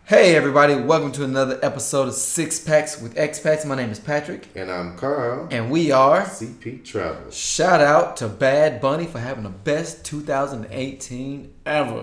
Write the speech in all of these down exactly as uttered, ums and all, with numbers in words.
Hey everybody, welcome to another episode of Six Packs with X-Packs. My name is Patrick. And I'm Carl. And we are C P Travel. Shout out to Bad Bunny for having the best two thousand eighteen ever.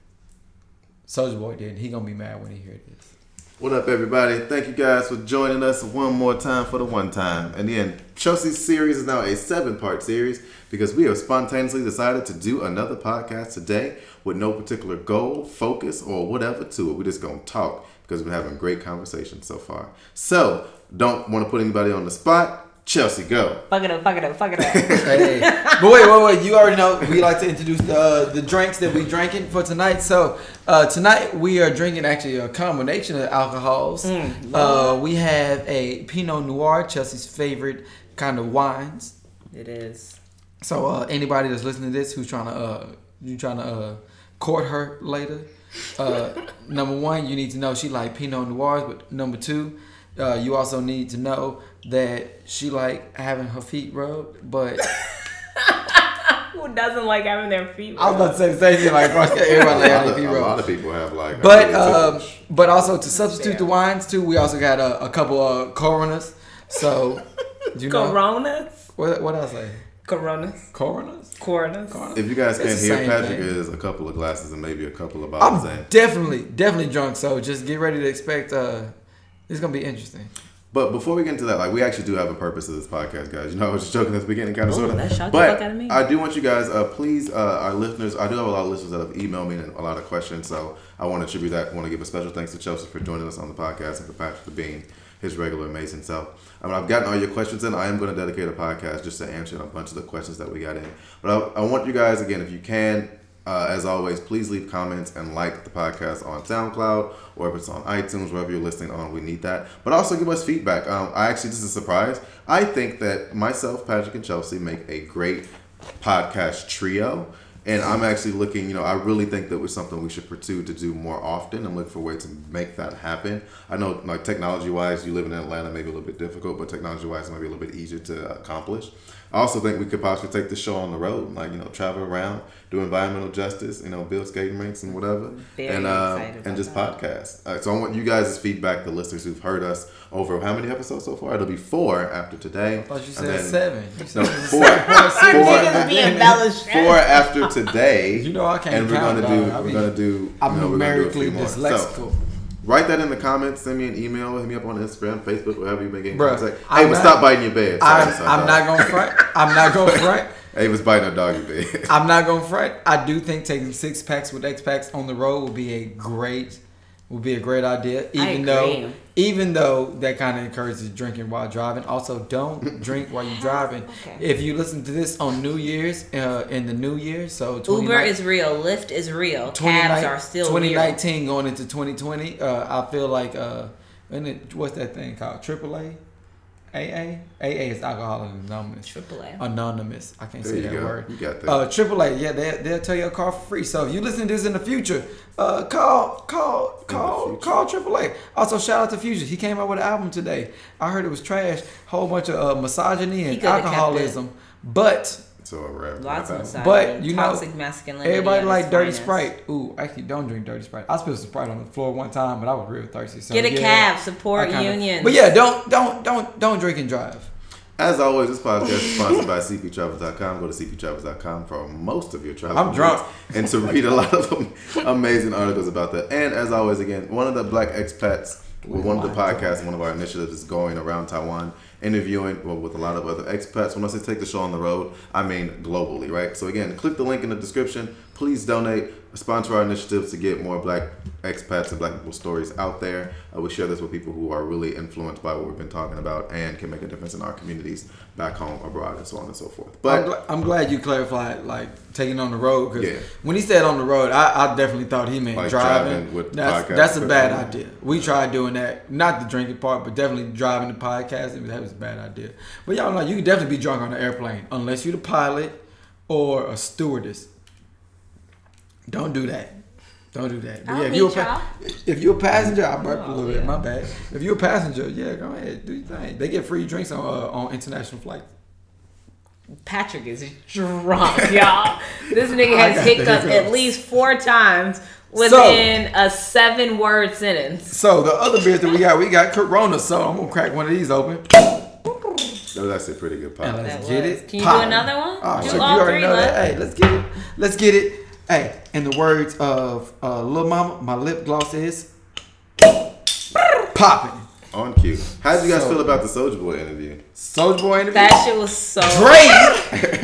Soulja Boy did. He gonna be mad when he hears this. What up everybody? Thank you guys for joining us one more time for the one time. And then Chelsea's series is now a seven part series because we have spontaneously decided to do another podcast today with no particular goal, focus, or whatever to it. We're just going to talk because we're having great conversations so far. So, don't want to put anybody on the spot. Chelsea, go. Fuck it up, fuck it up, fuck it up. Hey, but wait, wait, wait. You already know we like to introduce the, uh, the drinks that we drinking for tonight. So, uh, tonight we are drinking actually a combination of alcohols. Mm, uh, we have a Pinot Noir, Chelsea's favorite kind of wines. It is. So, uh, anybody that's listening to this who's trying to, uh, you trying to, uh, court her later. Uh, number one, you need to know she like Pinot Noirs, but number two, uh, you also need to know that she like having her feet rubbed. But who doesn't like having their feet rubbed? I was about to say the same thing. Like everybody like having their feet rubbed. A lot of people have like. But um, but also to substitute the wines too, we also got a, a couple of Coronas. So you know Coronas. What what else say? Coronas. Coronas. Coronas. If you guys can't hear, Patrick thing. is a couple of glasses and maybe a couple of bottles. I'm in. definitely, definitely drunk. So just get ready to expect. Uh, it's gonna be interesting. But before we get into that, like we actually do have a purpose of this podcast, guys. You know, I was just joking at the beginning, kind of, Ooh, sort of. That shocked but the fuck out of me. I do want you guys, uh, please, uh, our listeners. I do have a lot of listeners that have emailed me and a lot of questions, so I want to attribute that. I want to give a special thanks to Chelsea for joining us on the podcast and for Patrick for being his regular amazing self. I mean, I've gotten all your questions in. I am going to dedicate a podcast just to answer a bunch of the questions that we got in. But I, I want you guys, again, if you can, uh, as always, please leave comments and like the podcast on SoundCloud or if it's on iTunes, wherever you're listening on. We need that. But also give us feedback. Um, I actually, this is a surprise. I think that myself, Patrick, and Chelsea make a great podcast trio. And I'm actually looking, you know, I really think that was something we should pursue to do more often and look for ways to make that happen. I know, like, technology-wise, you live in Atlanta, maybe a little bit difficult, but technology-wise, it might be a little bit easier to accomplish. I also think we could possibly take the show on the road, like, you know, travel around, do environmental justice, you know, build skating rinks and whatever, Very and uh, excited and just about podcast. Uh, so I want you guys' feedback, the listeners who've heard us over how many episodes so far? It'll be four after today. I thought you and said then, seven. You said No, it was four. seven. Four. Niggas be embellished. Four after today. You know I can't And we're count, gonna do. dog. I We're mean, gonna do. I'm you know, we're gonna do a numerically few more. dyslexical. So, write that in the comments. Send me an email. Hit me up on Instagram, Facebook, wherever you make in Bruh, contact. Hey, I'm but not- stop biting your bed. Sorry, I'm, sorry, I'm dog. not gonna front. I'm not gonna front. Hey, was biting a doggy bed. I'm not gonna front. I do think taking six packs with X packs on the road would be a great, would be a great idea. Even I though, agree. even though that kind of encourages drinking while driving. Also, don't drink while you're driving. Okay. If you listen to this on New Year's, uh, in the New Year, so Uber is real. Lyft is real. Cabs are still twenty nineteen real. going into twenty twenty. Uh, I feel like uh, and it, what's that thing called? triple A. A A? A A is Alcoholics Anonymous. Triple A. Anonymous. I can't There say you that go. word. You got that. Uh, triple A, yeah, they, they'll tell you a car for free. So if you listen to this in the future, uh, call, call, call, future. call triple A. Also, shout out to Future. He came out with an album today. I heard it was trash. Whole bunch of uh, misogyny and could've kept alcoholism. But So a wrap. Lots of wrap. misogyny. But, you know, toxic masculinity. everybody at like its Dirty finest. Sprite. Ooh, actually, don't drink Dirty Sprite. I spilled some Sprite on the floor one time, but I was real thirsty. So, Get a yeah, cab. I Support kinda- unions. But yeah, don't, don't, don't, don't drink and drive. As always, this podcast is sponsored by C P Travels dot com. Go to C P Travels dot com for most of your travel I'm drunk. needs and to read a lot of them amazing articles about that. And as always, again, one of the black expats, well, one of the podcasts, one of our initiatives is going around Taiwan, interviewing well, with a lot of other expats. When I say take the show on the road, I mean globally, right? So again, click the link in the description. Please donate. Sponsor our initiatives to get more black expats and black people's stories out there. Uh, we share this with people who are really influenced by what we've been talking about and can make a difference in our communities back home, abroad, and so on and so forth. But I'm, gl- I'm glad you clarified, like, taking on the road. Because Yeah. when he said on the road, I, I definitely thought he meant Like driving. driving with that's podcast that's a bad equipment. idea. We tried doing that. Not the drinking part, but definitely driving the podcast. That was a bad idea. But y'all know, you can definitely be drunk on an airplane. Unless you're the pilot or a stewardess. Don't do that. Don't do that. But I'll yeah, if meet you're, a y'all. pa- if you're a passenger, I burped a Oh, little bit. yeah. My bad. If you're a passenger, yeah, go ahead. Do your thing. They get free drinks on uh, on international flights. Patrick is drunk, y'all. This nigga I has got the hiccuped at hiccups. least four times within so, a seven word sentence. So the other beers that we got, we got Corona. So I'm gonna crack one of these open. That was actually a pretty good pop. And let's that get was. it. Can you poppin'. do another one? Oh, do sure. all You already three, know look. that. Hey, let's get it. Let's get it. Hey, in the words of uh, Lil Mama, my lip gloss is popping. On cue. How did you guys So, feel about the Soulja Boy interview? Soulja Boy interview. That shit was so Drake.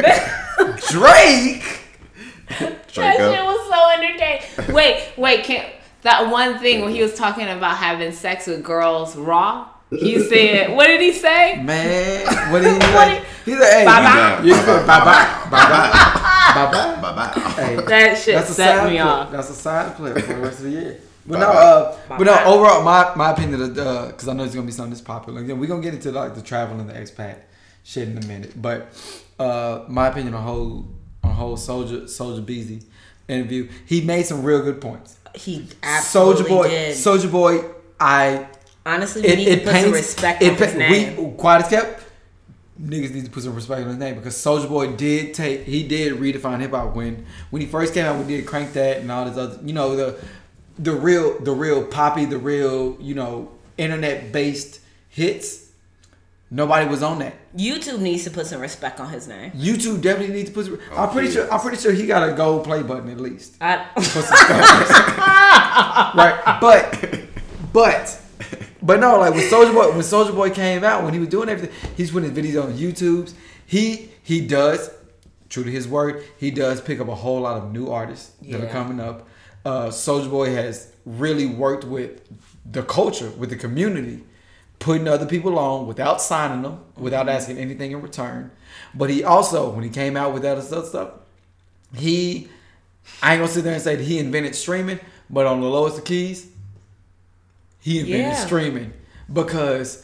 Drake. That shit was so entertaining. Wait, wait, can that one thing when he was talking about having sex with girls raw? He said, what did he say? Man, what did he What say? did- He said, hey, Bye-bye. you said bye-bye. Bye-bye. Bye-bye. Bye-bye. Hey, That shit that's a set side me clip. off. That's a side clip for the rest of the year. But Bye-bye. no, uh, but no. Bye-bye. Overall, my my opinion of the because I know it's gonna be something that's popular. Again, we're gonna get into like the travel and the expat shit in a minute. But uh, my opinion on whole on whole Soldier Soldier Beezy interview, he made some real good points. He absolutely Soldier Boy, did. Soldier Boy, I Honestly, we need to put some respect on his name. We, quiet as kept. Niggas need to put some respect on his name because Soulja Boy did take, he did redefine hip hop when when he first came out. We did Crank That and all this other, you know, the the real the real poppy, the real, you know, internet based hits. Nobody was on that. YouTube needs to put some respect on his name. YouTube definitely needs to put. Some, Oh, I'm pretty yes. sure. I'm pretty sure he got a gold play button at least. I, For some stuff. Right, but but. But no, like when Soulja Boy, when Soulja Boy came out, when he was doing everything, he's putting his videos on YouTube. He he does, true to his word, he does pick up a whole lot of new artists that are Yeah. coming up. Uh, Soulja Boy has really worked with the culture, with the community, putting other people on without signing them, without asking anything in return. But he also, when he came out with that other stuff, he, I ain't gonna sit there and say that he invented streaming, but on the lowest of keys, he invented Yeah. streaming because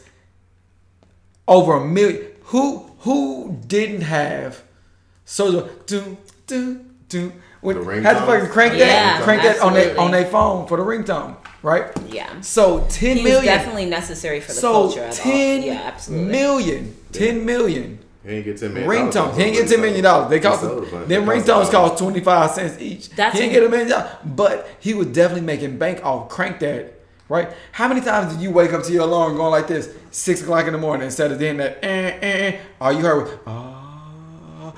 over a million. Who who didn't have Soulja do do do when The had to ringtones? fucking crank Yeah, that crank that on their absolutely. on their phone for the ringtone, right? yeah. So ten He was million. definitely necessary for the So culture at all. ten Yeah, absolutely. million, ten million He didn't get ten million. ringtones. He didn't get ten million dollars. They cost them ringtones cost twenty five cents each. That's he didn't a- get a million dollars, but he was definitely making bank off crank that. Right? How many times did you wake up to your alarm going like this, six o'clock in the morning, instead of then that eh, eh, eh, all you heard was ah,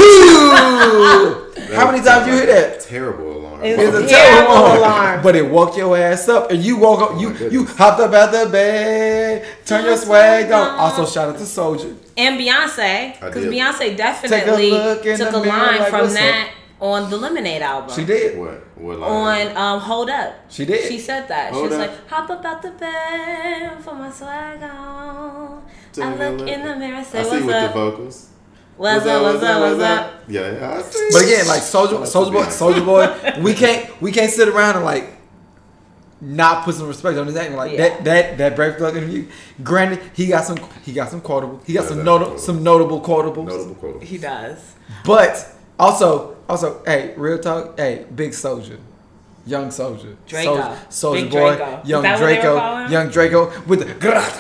you. How many times you hear that? Terrible alarm. It It's a Yeah, terrible alarm. alarm. But it woke your ass up, and you woke up. Oh You my goodness. you hopped up out the bed, turn your swag on. Also, shout out to Soldier. And Beyonce, I because did. Beyonce definitely look in took the a mirror line like, from what's that on the Lemonade album. She did. What? What line? On um, Hold Up. She did. She said that. Hold she was Up. like, hop up out the bed, put my swag on. Take I a look look. in the mirror, say I see what's with up. the vocals. What's up, what's up, what's up? Yeah, yeah, I see. But again, like Soldier, Shout out to Soldier Boy, Beyonce. Soldier Boy, we can't we can't sit around and like not put some respect on his name. Like Yeah. that that that Brave Thug interview. Granted, he got some he got some quotable. He got Yeah, some that's notable quotable. some notable quotables. Notable quote. He does. But also also, hey, real talk, hey, big Soldier. Young Soldier, Draco. Soldier Big Boy, Draco. Is Young that what they were Draco, calling him? Young Draco with the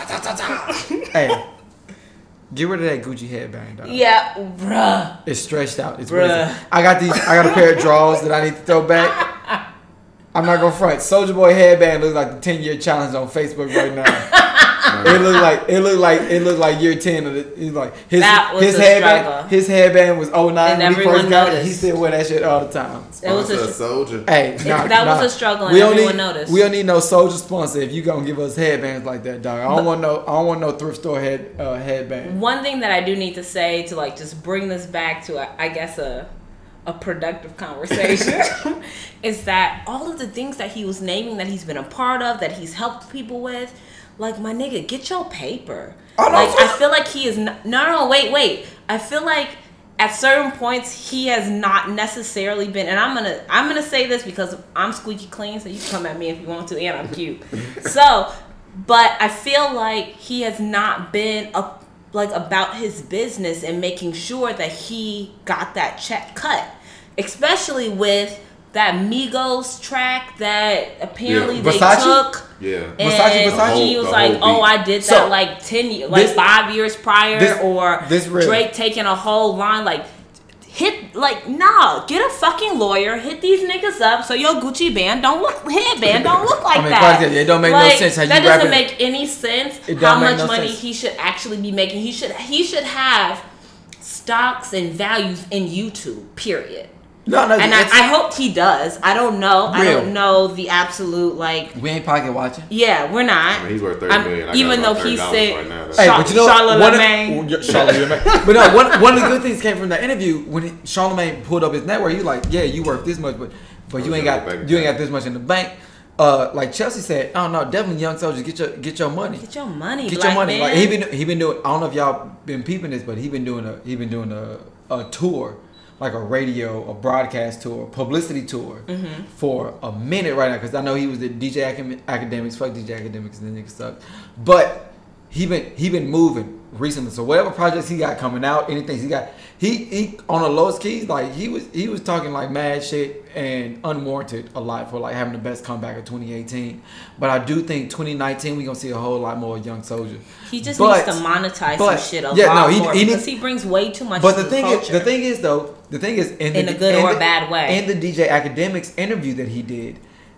hey, get rid of that Gucci headband, dog. Yeah, bruh. It's stretched out. It's Bruh. crazy. I got these. I got a pair of drawers that I need to throw back. I'm not gonna front. Soldier Boy headband looks like the ten year challenge on Facebook right now. It looked like it looked like it looked like year ten of the. It's like his That was his a headband. struggle. His headband was oh nine And when he everyone first got it. He noticed. still wear that shit all the time. It was Sponsor a a soldier. Hey, nah, that was nah. a struggle and We don't everyone need, noticed. We don't need no Soldier sponsor if you gonna give us headbands like that, dog. I don't want no. I don't want no thrift store head uh, headband. One thing that I do need to say to like just bring this back to a, I guess a a productive conversation is that all of the things that he was naming that he's been a part of, that he's helped people with, like my nigga, get your paper. Oh, no, like so- I feel like he is not, no no wait wait. I feel like at certain points he has not necessarily been, and I'm gonna I'm gonna say this because I'm squeaky clean, so you can come at me if you want to, and I'm cute. So, but I feel like he has not been a like about his business and making sure that he got that check cut, especially with that Migos track that apparently Yeah. they Versace? took. Yeah. And Versace, Versace? he The was whole- like, the "Oh, whole I did So, that like ten years, like this- five years prior," this- or this real. Drake taking a whole line. Like hit like nah, get a fucking lawyer, hit these niggas up so your Gucci band don't look headband don't look like I mean, that. It don't make like, no sense how you that doesn't rapping. make any sense. It how don't make much no money sense. he should actually be making. He should he should have stocks and values in YouTube. Period. No, no, and I, I hope he does. I don't know. Real. I don't know the absolute like. We ain't pocket watching. Yeah, we're not. I mean, he's worth thirty million. I even though he said, right now, hey, but you know, Charlemagne. But no, one one of the good things came from that interview when he, Charlemagne pulled up his network. He was like, "Yeah, you worth this much, but but you ain't got you ain't got this much in the bank." Uh, like Chelsea said, "Oh no, definitely young soldiers, get your get your money, get your money, get black your money." Man. Like he been he been doing. I don't know if y'all been peeping this, but he been doing a he been doing a a tour. Like a radio, a broadcast tour, publicity tour mm-hmm. for a minute right now. Because I know he was the D J Acad- Academics, fuck D J Academics, and the niggas suck. But he been he been moving recently. So whatever projects he got coming out, anything he got, he he on the lowest keys, like he was he was talking like mad shit and unwarranted a lot for like having the best comeback of twenty eighteen. But I do think twenty nineteen we gonna see a whole lot more Young Soldier. He just but, needs to monetize but, some shit a yeah, lot no, he, more he because need, he brings way too much. But to the thing culture. is, the thing is though, the thing is in, in the, a good in or the, a bad way. In the D J Academics interview that he did,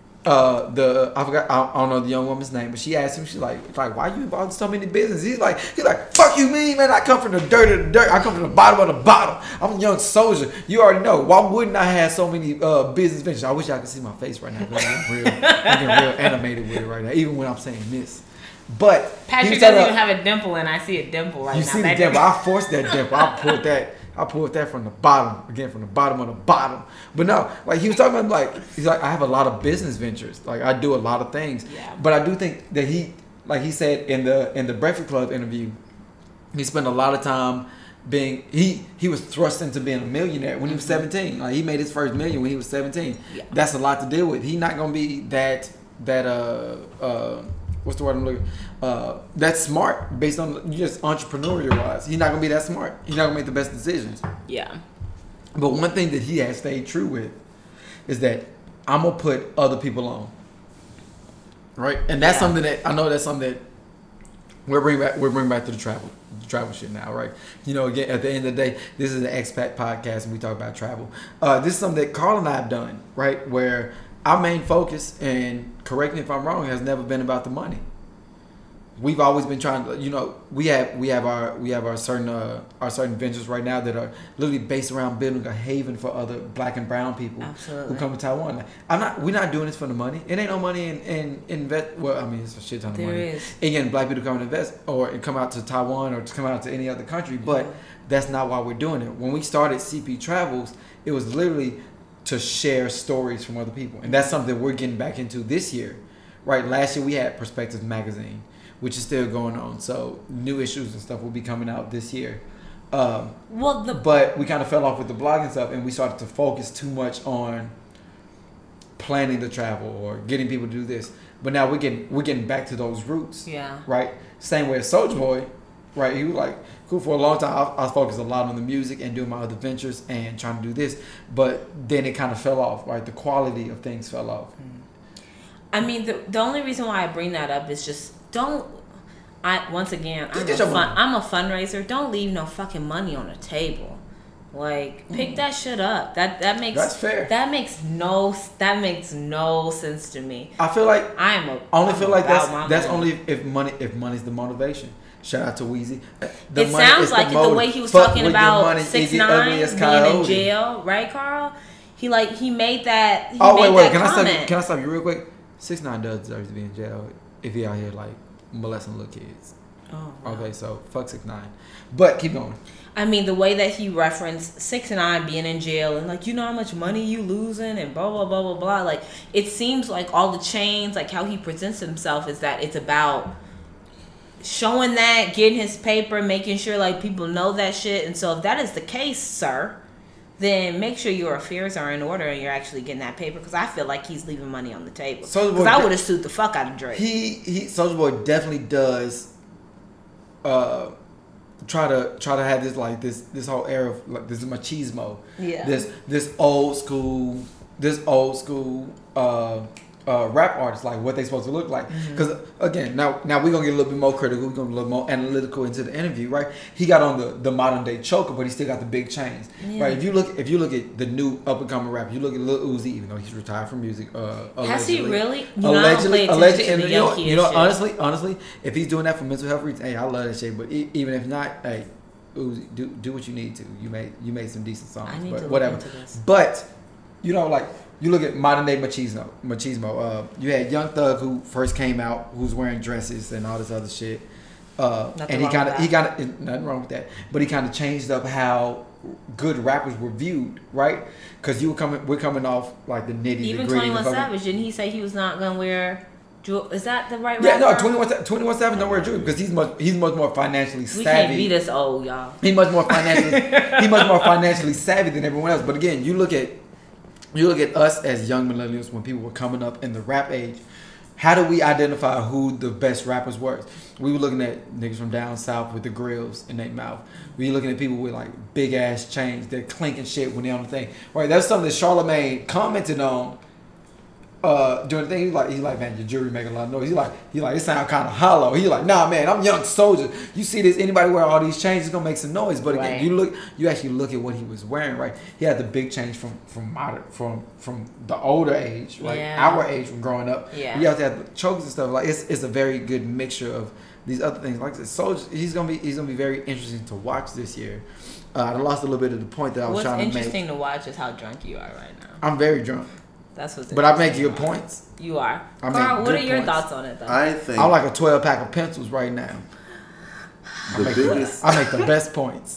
uh, the I forgot I, I don't know the young woman's name, but she asked him, she's like, like why you involved in so many businesses? He's like, he's like, fuck you, mean man? I come from the dirt of the dirt. I come from the bottom of the bottom. I'm a young soldier. You already know. Why wouldn't I have so many uh, business ventures? I wish y'all could see my face right now. I'm getting real, I'm getting real animated with it right now, even when I'm saying this. But Patrick doesn't even have a dimple, and I see a dimple right you now. You see the dimple? I forced that dimple. I pulled that. I pulled that from the bottom again, from the bottom of the bottom. But no, like he was talking about, like he's like, I have a lot of business ventures. Like I do a lot of things. Yeah. But I do think that he, like he said in the in the Breakfast Club interview, he spent a lot of time being he he was thrust into being a millionaire when he was seventeen. Like he made his first million when he was seventeen. Yeah. That's a lot to deal with. He's not gonna be that that uh uh. What's the word I'm looking? Uh, that's smart based on just entrepreneurial wise. He's not gonna be that smart. He's not gonna make the best decisions. Yeah. But one thing that he has stayed true with is that I'm gonna put other people on. Right, and that's yeah. something that I know. That's something that we're bringing back. We're bringing back to the travel, the travel shit now, right? You know, again, at the end of the day, this is an expat podcast, and we talk about travel. Uh, this is something that Carl and I have done, right? Where our main focus, and correct me if I'm wrong, has never been about the money. We've always been trying to, you know, we have we have our we have our certain uh, our certain ventures right now that are literally based around building a haven for other black and brown people Absolutely. who come to Taiwan. Like, I'm not we're not doing this for the money. It ain't no money in in invest. Well, I mean, it's a shit ton of there money. Is. Again, black people come and invest or come out to Taiwan or to come out to any other country, but yeah. that's not why we're doing it. When we started C P Travels, it was literally to share stories from other people. And that's something we're getting back into this year. Right? Last year we had Perspectives Magazine, which is still going on. So new issues and stuff will be coming out this year. Um, well, the but we kind of fell off with the blogging stuff and we started to focus too much on planning the travel or getting people to do this. But now we're getting we're getting back to those roots. Yeah. Right? Same way as Soulja Boy, right? He was like, cool, for a long time I, I focused a lot on the music and doing my other ventures and trying to do this, but then it kind of fell off, right? The quality of things fell off. I mean, the the only reason why I bring that up is just don't. I once again, I'm a, fun, I'm a fundraiser. Don't leave no fucking money on the table. Like, pick mm. that shit up. That that makes that's fair. That makes no that makes no sense to me. I feel like I am a only I'm feel like that's that's money. only if money if money's the motivation. Shout out to Weezy. The it sounds like the, the way he was Fuck talking about six nine being Coyote. in jail, right, Carl? He like he made that. He oh made wait, wait. that Can comment. I stop? You, can I stop you real quick? six nine does deserve to be in jail if he out here like molesting little kids. Oh. Wow. Okay, so fuck six nine. But keep going. I mean, the way that he referenced six nine being in jail and like, you know how much money you losing and blah blah blah blah blah. Like, it seems like all the chains, like how he presents himself, is that it's about showing that, getting his paper, making sure like people know that shit. And so if that is the case, sir, then make sure your affairs are in order and you're actually getting that paper. Because I feel like he's leaving money on the table. Because I would have sued the fuck out of Drake. He he, Soulja Boy definitely does. Uh, try to try to have this like this this whole era of like this machismo. Yeah. This this old school this old school uh, uh, rap artists, like what they supposed to look like. Because mm-hmm. again, now now we're gonna get a little bit more critical, we're gonna get a little more analytical into the interview, right? He got on the, the modern day choker, but he still got the big chains, yeah. right? If you look if you look at the new up and coming rapper, you look at Lil Uzi, even though he's retired from music. Uh, Has he really? You allegedly, know, allegedly, and, you know, you know honestly, honestly, if he's doing that for mental health reasons, hey, I love that shit. But e- even if not, hey, Uzi, do do what you need to. You made you made some decent songs, I need but to whatever. Look into this. But you know, like. You look at modern day machismo. Machismo. Uh, you had Young Thug who first came out, who's wearing dresses and all this other shit. Uh, and he kind of, he kind of, nothing wrong with that. But he kind of changed up how good rappers were viewed, right? Because you were coming, we're coming off like the nitty. Even twenty-one Savage, didn't he say he was not gonna wear? Jewel? Is that the right? Yeah, rapper? no, twenty-one Savage don't wear jewelry because he's much, he's much more financially savvy. We can't be this old, y'all. He much more financially, he much more financially savvy than everyone else. But again, you look at. You look at us as young millennials when people were coming up in the rap age. How do we identify who the best rappers were? We were looking at niggas from down south with the grills in their mouth. We were looking at people with like big ass chains. They're clinking shit when they're on the thing. Right? That's something that Charlamagne commented on uh, during the thing. He's like, he's like, man, your jewelry make a lot of noise. He's like, he like, it sound kind of hollow. He's like, nah, man, I'm young soldier. You see this? Anybody wear all these chains, it's gonna make some noise. But again, right. you look, you actually look at what he was wearing. Right? He had the big chains from from modern, from from the older age, right? Yeah. Our age from growing up. Yeah. You have to have the chokes and stuff. Like it's it's a very good mixture of these other things. Like this, soldier, he's gonna be he's gonna be very interesting to watch this year. Uh, I lost a little bit of the point that I was What's trying to make. What's interesting to watch is how drunk you are right now. I'm very drunk. That's what's But I make good points. You are. I Carl, what are your points. thoughts on it, though? I think I'm like a twelve pack of pencils right now. I the make, biggest. the, I make the best points.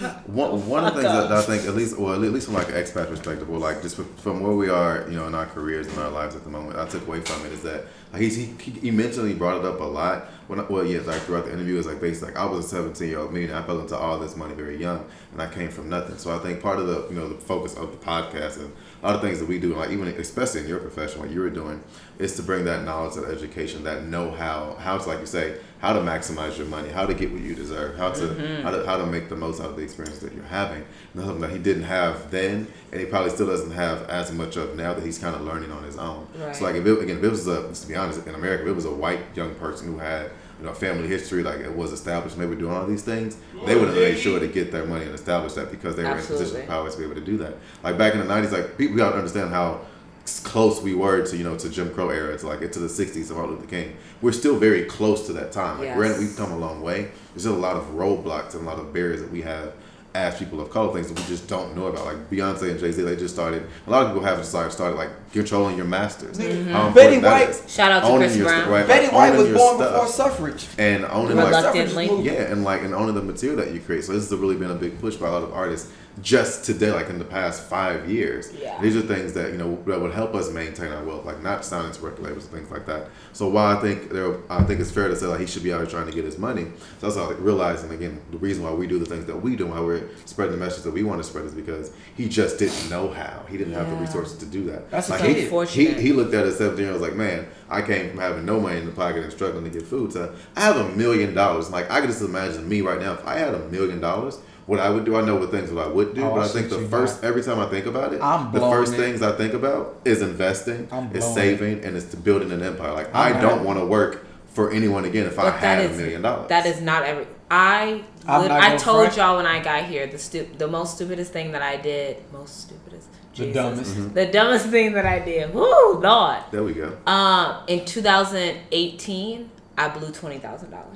One one of the things that I think, at least, well, at least from like an expat perspective, or like just from where we are, you know, in our careers and our lives at the moment, I took away from it is that like he's, he he mentioned he brought it up a lot. When I, well, yeah, like throughout the interview, it was like basically like I was a seventeen year old me, and I fell into all this money very young, and I came from nothing. So I think part of the you know the focus of the podcast and a lot of things that we do, like even especially in your profession, what you were doing, is to bring that knowledge, that education, that know-how, how to, like you say, how to maximize your money, how to get what you deserve, how to mm-hmm. how to how to make the most out of the experience that you're having. And that's something that he didn't have then, and he probably still doesn't have as much of now that he's kind of learning on his own. Right. So like if it, again, if it was a, to be honest, in America, if it was a white young person who had you know family history, like it was established, and they were doing all these things, they would have made sure to get their money and establish that because they were Absolutely. in a position of power to be able to do that. Like back in the nineties, like people got to understand how close we were to you know to Jim Crow era, to like to the sixties of Martin Luther King. We're still very close to that time. Like yes. granted, we've come a long way. There's still a lot of roadblocks and a lot of barriers that we have as people of color, things that we just don't know about. Like Beyonce and Jay-Z, they just started. A lot of people have started started like controlling your masters. Mm-hmm. Betty White, shout out to Chris Brown. Right, Betty like, White was born stuff. before suffrage, and owning Reluctantly. like yeah, and like and owning the material that you create. So this has really been a big push by a lot of artists. Just today, like in the past five years, yeah. these are things that you know that would help us maintain our wealth, like not signing to record labels and things like that. So while I think there, I think it's fair to say like he should be out here trying to get his money. So that's like realizing again the reason why we do the things that we do, why we're spreading the message that we want to spread, is because he just didn't know how. He didn't yeah. have the resources to do that. That's like he, he he looked at it at seventeen years like, man, I came from having no money in the pocket and struggling to get food. So I have a million dollars. Like I can just imagine me right now if I had a million dollars. What I would do, I know what things what I would do, oh, but I, I think the first, every time I think about it, I'm the first it. things I think about is investing, is saving, it. and it's to building an empire. Like I'm I don't want to work for anyone again if but I had is, a million dollars. That is not every. I lit, I told front. y'all when I got here the stu- the most stupidest thing that I did, most stupidest, Jesus, the dumbest, mm-hmm. the dumbest thing that I did. Woo, Lord. There we go. Um, in two thousand eighteen, I blew twenty thousand dollars.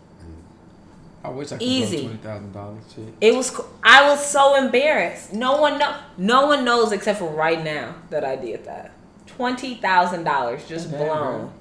I wish I could Easy. blow twenty thousand dollars. It was. I was so embarrassed. No one know. No one knows except for right now that I did that. Twenty thousand dollars just Damn, blown.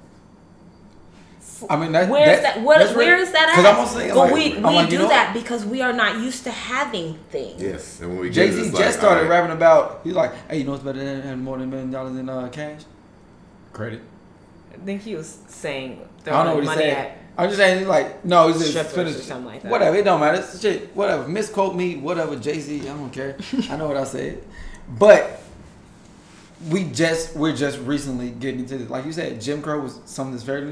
Bro. I mean, that, where is that, that? What, that's where really, is that at? Because I'm also saying, but like, we we like, do you know that because we are not used to having things. Yes, and when we Jay Z just like, started right. rapping about. He's like, hey, you know what's better than having more than a million dollars in uh, cash? Credit. I think he was saying I don't know what he money said. at I'm just saying, he's like, no, he's just strippers finished. or something like that. Whatever, it don't matter. It's shit, whatever. Misquote me, whatever. Jay Z, I don't care. I know what I said, but we just we're just recently getting into this. Like you said, Jim Crow was something that's very new.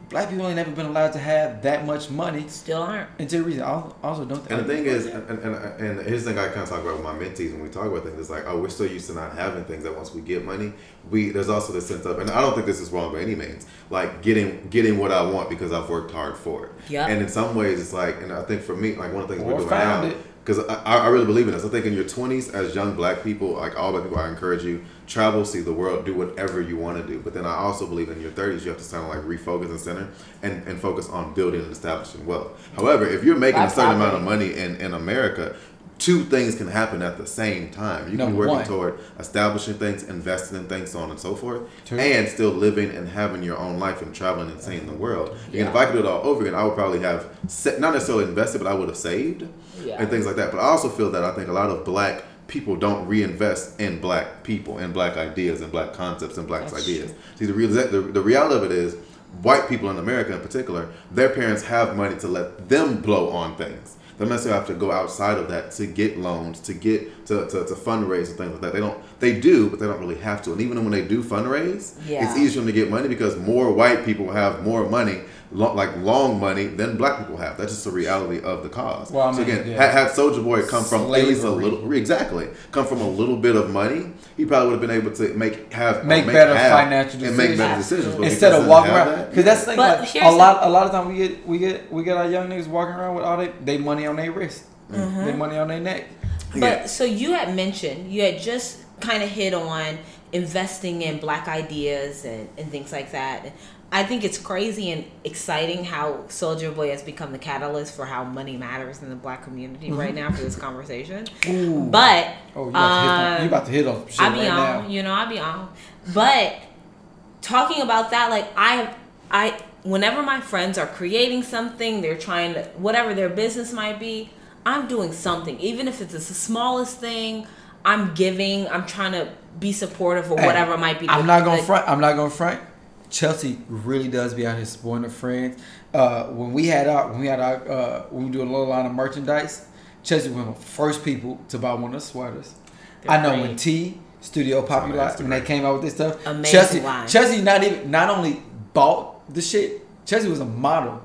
black people ain't never been allowed to have that much money. Still aren't. Until reason. Also, also don't. And the thing is, and, and, and here's the thing I kind of talk about with my mentees when we talk about things. It's like, oh, we're so used to not having things that once we get money, we there's also this sense of, and I don't think this is wrong by any means, like getting getting what I want because I've worked hard for it. Yeah. And in some ways, it's like, and I think for me, like one of the things Or we're doing found now. it. Because I, I really believe in this. I think in your twenties, as young black people, like all black people, I encourage you, travel, see the world, do whatever you want to do. But then I also believe in your thirties, you have to kind of like refocus and center and, and focus on building and establishing wealth. However, if you're making That's a certain property. amount of money in, in America, two things can happen at the same time. You can be Number working one. toward establishing things, investing in things, so on and so forth, Two. and still living and having your own life and traveling and seeing the world. Again, Yeah. if I could do it all over again, I would probably have, sa- not necessarily invested, but I would have saved Yeah. and things like that. But I also feel that I think a lot of black people don't reinvest in black people and black ideas and black concepts and black That's ideas. true. See, the, real, the, the reality of it is, white people in America in particular, their parents have money to let them blow on things. They don't necessarily have to go outside of that to get loans, to get to, to, to fundraise and things like that. They don't. They do, but they don't really have to. And even when they do fundraise, Yeah. it's easier for them to get money because more white people have more money, lo- like long money, than black people have. That's just the reality of the cause. Well, I so mean, again, yeah. had, had Soulja Boy come from at least a Slavery. little, exactly, come from a little bit of money, he probably would have been able to make have Make or better have financial and make better decisions. decisions but Instead because of he walking doesn't around, have because that's the thing. But Like, here's a the- lot, a lot of time we get, we get, we get our young niggas walking around with all they, they money on their wrist, Mm-hmm. they money on their neck. But Yeah. so you had mentioned, you had just kind of hit on investing in black ideas and, and things like that. I think it's crazy and exciting how Soulja Boy has become the catalyst for how money matters in the black community right now for this conversation. Ooh. But Oh, you about, to hit on, um, you about to hit on some shit I be right on, now. you know, I be on. But talking about that, like I, I, whenever my friends are creating something, they're trying to, whatever their business might be, I'm doing something, even if it's the smallest thing. I'm giving. I'm trying to be supportive or Hey, whatever it might be. I'm The- not gonna the- front. I'm not gonna front. Chelsea really does be out here supporting her friends. Uh, when we had our when we had our uh, when we do a little line of merchandise, Chelsea was one of the first people to buy one of the sweaters. They're I know great. when T Studio Popular when they Instagram. came out with this stuff. Amazing Chelsea, line. Chelsea not even not only bought the shit. Chelsea was a model.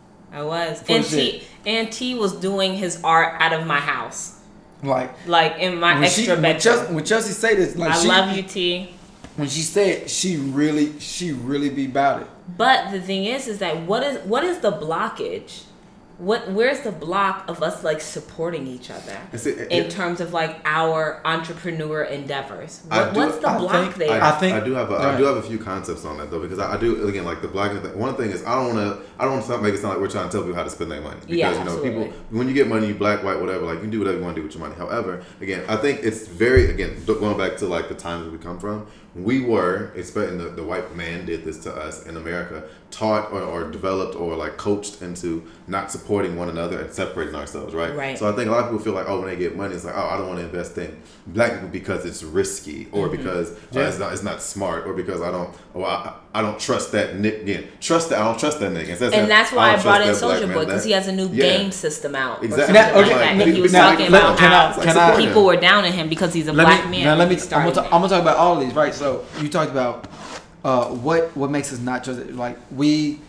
I was, Full and shit. T, and T was doing his art out of my house, Like like in my when extra she when bedroom. Chelsea, when Chelsea say this, like I she, love you, T. when she said she really she really be about it. But the thing is, is that what is what is the blockage? What where's the block of us like supporting each other And see, it- in it- terms of like our entrepreneur endeavors? I What, do- what's the I block think- there? I, I think- I do have a, Go I ahead. do have a few concepts on that though because I, I do again like the blogging thing. One thing is I don't want to I don't want to make it sound like we're trying to tell people how to spend their money because Yeah, you know absolutely. people when you get money, you black, white, whatever, like you can do whatever you want to do with your money. However, again, I think it's very again going back to like the times that we come from. We were, especially the, the white man did this to us in America, taught or, or developed or like coached into not supporting one another and separating ourselves, right? Right. So I think a lot of people feel like, oh, when they get money, it's like, oh, I don't want to invest in black people because it's risky or Mm-hmm. because uh, Yeah. it's not it's not smart or because I don't oh I, I don't trust that nigga. Again, trust that I don't trust that nigga. Instead of saying, And that's why I, don't brought in trust that black Soulja man, Boy because that- he has a new Yeah. game system out. Exactly. Or Now, something okay, like that. now- And he was now, talking let- about can I- how can I- people were down on him because he's a Let black me, man. now let me. He I'm gonna, started talk, it. I'm gonna talk about all of these, right? So you talked about uh, what what makes us not just like we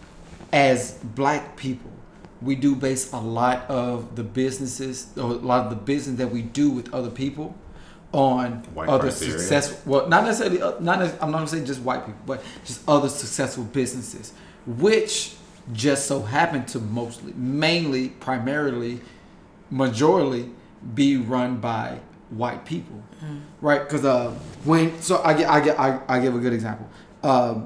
as black people. We do base a lot of the businesses, or a lot of the business that we do with other people, on White other criteria. successful. Well, not necessarily. uh, Not. Necessarily, I'm not gonna say just white people, but just other successful businesses, which just so happen to mostly, mainly, primarily, majorly, be run by white people, right? Because uh, when so I get I get I, I give a good example. Um,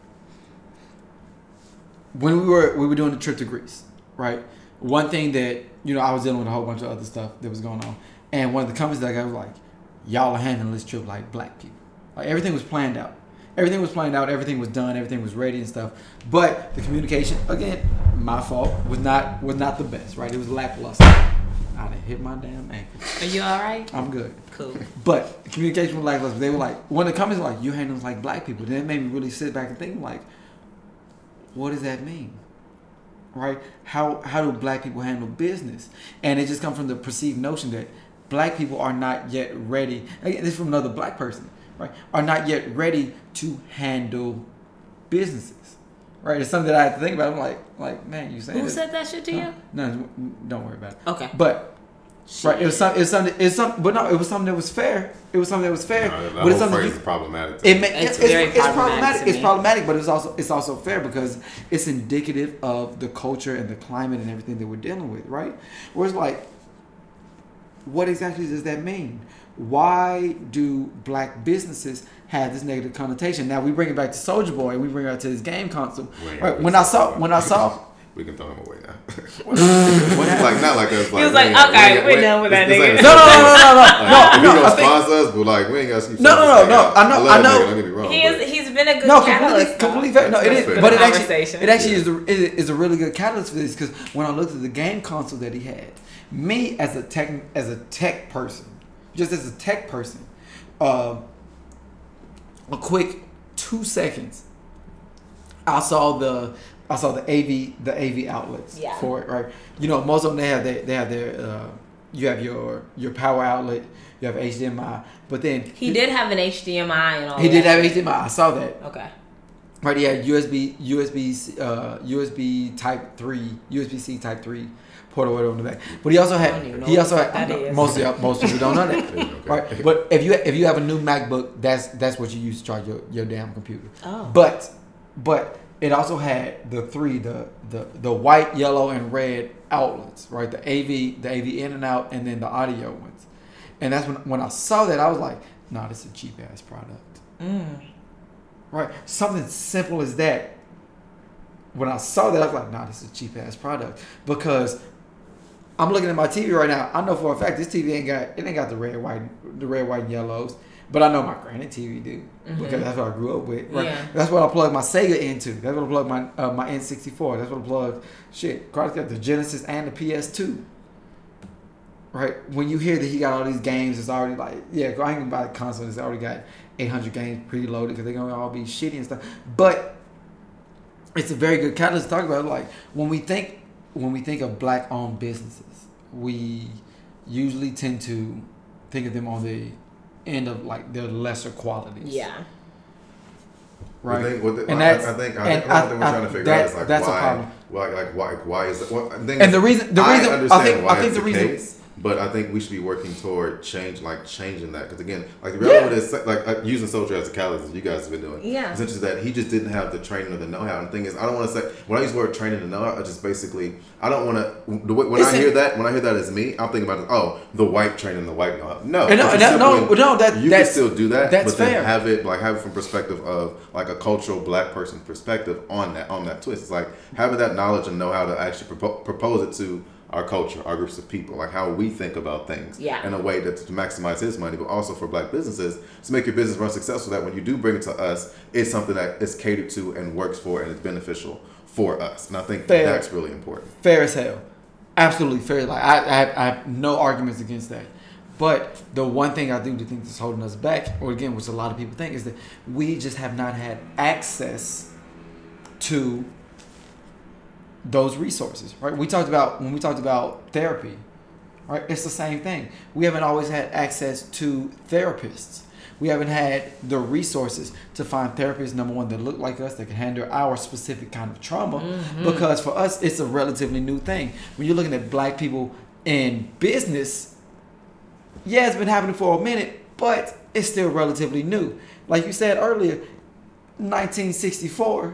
when we were we were doing the trip to Greece, right? One thing that you know I was dealing with a whole bunch of other stuff that was going on, and one of the comments that I got was like, "Y'all are handling this trip like black people. Like everything was planned out, everything was planned out, everything was done, everything was ready and stuff. But the communication, again, my fault, was not was not the best, right? It was lackluster. I done hit my damn ankle. Are you all right? I'm good. Cool. But the communication was lackluster. They were like, when the comments were like, you handle us like black people, then it made me really sit back and think like, what does that mean? Right? How how do black people handle business? And it just comes from the perceived notion that black people are not yet ready. Again, this is from another black person, right? Are not yet ready to handle businesses. Right? It's something that I had to think about. I'm like, like man, you saying Who this? said that shit to you? No, don't worry about it. Okay. But right, it was some, it was something, it's something, but no, it was something that was fair. It was something that was fair. No, that but it's whole something phrase you, is problematic. it, ma- It's it's, very it's, it's problematic problematic. to It's me. problematic, but it's also it's also fair because it's indicative of the culture and the climate and everything that we're dealing with, right? Whereas like, what exactly does that mean? Why do black businesses have this negative connotation? Now we bring it back to Soulja Boy and we bring it back to his game console. Wait, Right? When I saw when I saw we can throw him away now. what happened? Like not like us. Like, He was we like, ain't got- okay, we ain't- we're we- done with this- that this nigga. ain't- No, no, no, no, no, no, Like, no. if no, he I gonna think- sponsor us, but like we ain't got. No, no, no, no, I know- I know. Don't get me wrong. He but- is. He's been a good No, completely, catalyst. though. completely fair. No, it That's is, fair. but it For the actually, conversation. it actually is a, is is a really good catalyst for this because when I looked at the game console that he had, me as a tech as a tech person, just as a tech person, uh, a quick two seconds, I saw the I saw the A V the A V outlets Yeah. for it. Right, you know most of them they have their, they have their uh, you have your your power outlet, you have H D M I, but then He did have an H D M I and all. he that did have shit. H D M I. I saw that. Okay. Right, he had U S B, U S B, uh, U S B Type three, U S B C Type three port or whatever on the back. But he also I had, don't even know he what also the had. fuck that no, is. most of most people don't know that, Okay. right? But if you if you have a new MacBook, that's that's what you use to charge your, your damn computer. Oh. But but it also had the three, the the the white, yellow, and red outlets, right? The A V, the A V in and out, and then the audio ones. And that's when when I saw that, I was like, nah, this is a cheap ass product. Mm. Right, something simple as that. When I saw that, I was like, "Nah, this is a cheap ass product." Because I'm looking at my T V right now. I know for a fact this T V ain't got it ain't got the red, white, the red, white, and yellows. But I know my granny T V do Mhm. because that's what I grew up with. Right? Yeah. That's what I plug my Sega into. That's what I plug my uh, my N sixty-four. That's what I plug shit. Carter's got the Genesis and the P S two. Right, when you hear that he got all these games, it's already like, yeah, go ahead and buy the console. It's already got eight hundred games preloaded because they're gonna all be shitty and stuff. But it's a very good catalyst to talk about. Like when we think when we think of black-owned businesses, we usually tend to think of them on the end of like their lesser qualities. Yeah. Right. I think, what the, And I, that's- I think, I and think, I, think I- we're trying to I- figure that- out is like that's a why, problem. why, like why, why is it? Well, I think And the reason, the I reason, I, understand think, why I think it's the the reason. case, but I think we should be working toward change, like changing that. Because again, like the reality is, like uh, using Soldier as a catalyst, as you guys have been doing. Yeah. Essentially, that he just didn't have the training or the know-how. And the thing is, I don't want to say when I use the word training and know-how, I just basically I don't want to. The way, when It's I a- hear that, when I hear that as me, I'm thinking about oh, the white training, the white know-how. No, And no, it's and that- no, simply- no, that- you can that's- still do that. that's but then fair. have it like have it from perspective of like a cultural black person perspective on that on that twist. It's like having that knowledge and know how to actually propo- propose it to our culture, our groups of people, like how we think about things Yeah. in a way that to maximize his money, but also for black businesses to make your business run successful. That when you do bring it to us, it's something that is catered to and works for and is beneficial for us. And I think Fair. that's really important. Fair as hell. Absolutely fair. Like I, I, have, I have no arguments against that. But the one thing I do think that's holding us back, or again, which a lot of people think, is that we just have not had access to those resources. Right? We talked about when we talked about therapy. Right? It's the same thing. We haven't always had access to therapists. We haven't had the resources to find therapists, number one, that look like us, that can handle our specific kind of trauma. Mm-hmm. Because for us, it's a relatively new thing. When you're looking at black people in business, yeah, it's been happening for a minute, but it's still relatively new. Like you said earlier, nineteen sixty-four,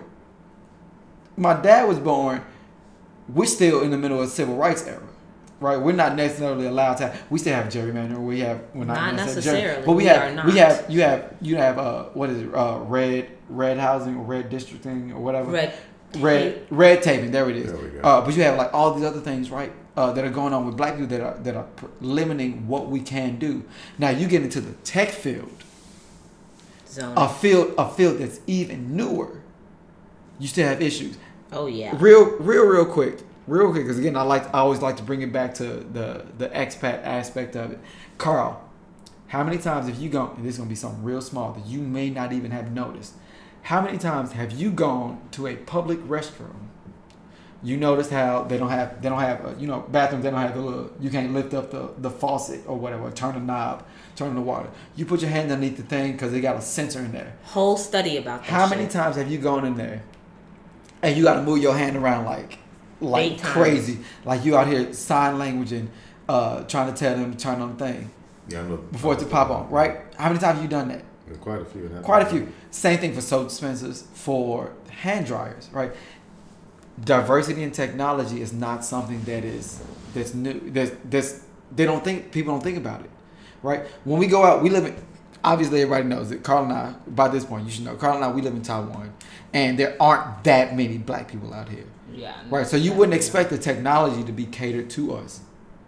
my dad was born. We're still in the middle of the civil rights era. Right, we're not necessarily allowed to. Have, we still have gerrymandering. We have, we're not, Not necessarily, necessarily. but we, We have, are not. we have, you have, you have, uh, what is it, uh, red, red housing or red districting or whatever. Red. red, red taping. There it is. There we go. Uh, but you have like all these other things, right, uh, that are going on with black people that are that are pr- limiting what we can do. Now you get into the tech field, Zone. a field, a field that's even newer. You still have issues. Oh yeah. Real, real, real quick, real quick, because again, I like, I always like to bring it back to the the expat aspect of it. Carl, how many times have you gone? And this is gonna be something real small that you may not even have noticed. How many times have you gone to a public restroom? You noticed how they don't have, they don't have, a, you know, bathrooms. They don't have the little, you can't lift up the the faucet or whatever, turn the knob, turn the water. You put your hand underneath the thing because they got a sensor in there. Whole study about that. How shit. many times have you gone in there and you got to move your hand around like like Eight times. crazy, like you out here sign language and uh, trying to tell them to turn on the thing Yeah, I know. before it to pop on, right? How many times have you done that? Yeah, quite a few. Quite a few. Same thing for soap dispensers, for hand dryers, right? Diversity in technology is not something that is that's new. That's that's they don't think people don't think about it, right? When we go out, we live in. Obviously, everybody knows that Carl and I. By this point, you should know Carl and I. We live in Taiwan, and there aren't that many black people out here, Yeah. right? So you wouldn't expect the technology to be catered to us.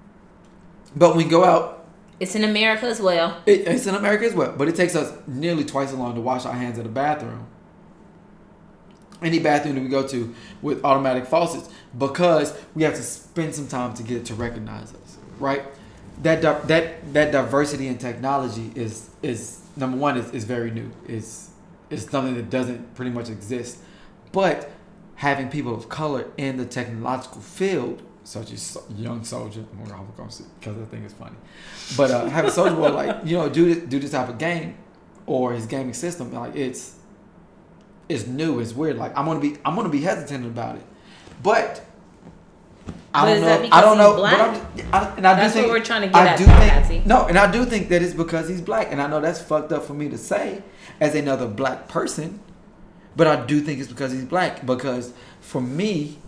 But when we go out, It's in America as well. it, it's in America as well, but it takes us nearly twice as long to wash our hands at a bathroom. Any bathroom that we go to with automatic faucets, because we have to spend some time to get it to recognize us, right? That di- that that diversity in technology is is number one is, is very new. It's it's something that doesn't pretty much exist. But having people of color in the technological field, such as So- Young Soldier, I'm gonna because I think it's funny, but uh, having Soldier Boy like you know do this, do this type of game or his gaming system, like it's it's new, it's weird. Like I'm gonna be I'm gonna be hesitant about it, but I But don't is know. that I because don't he's know. black? But I'm, I, and I That's do think, what we're trying to get I at, do Patsy. think no, and I do think that it's because he's black, and I know that's fucked up for me to say as another black person, but I do think it's because he's black. Because for me,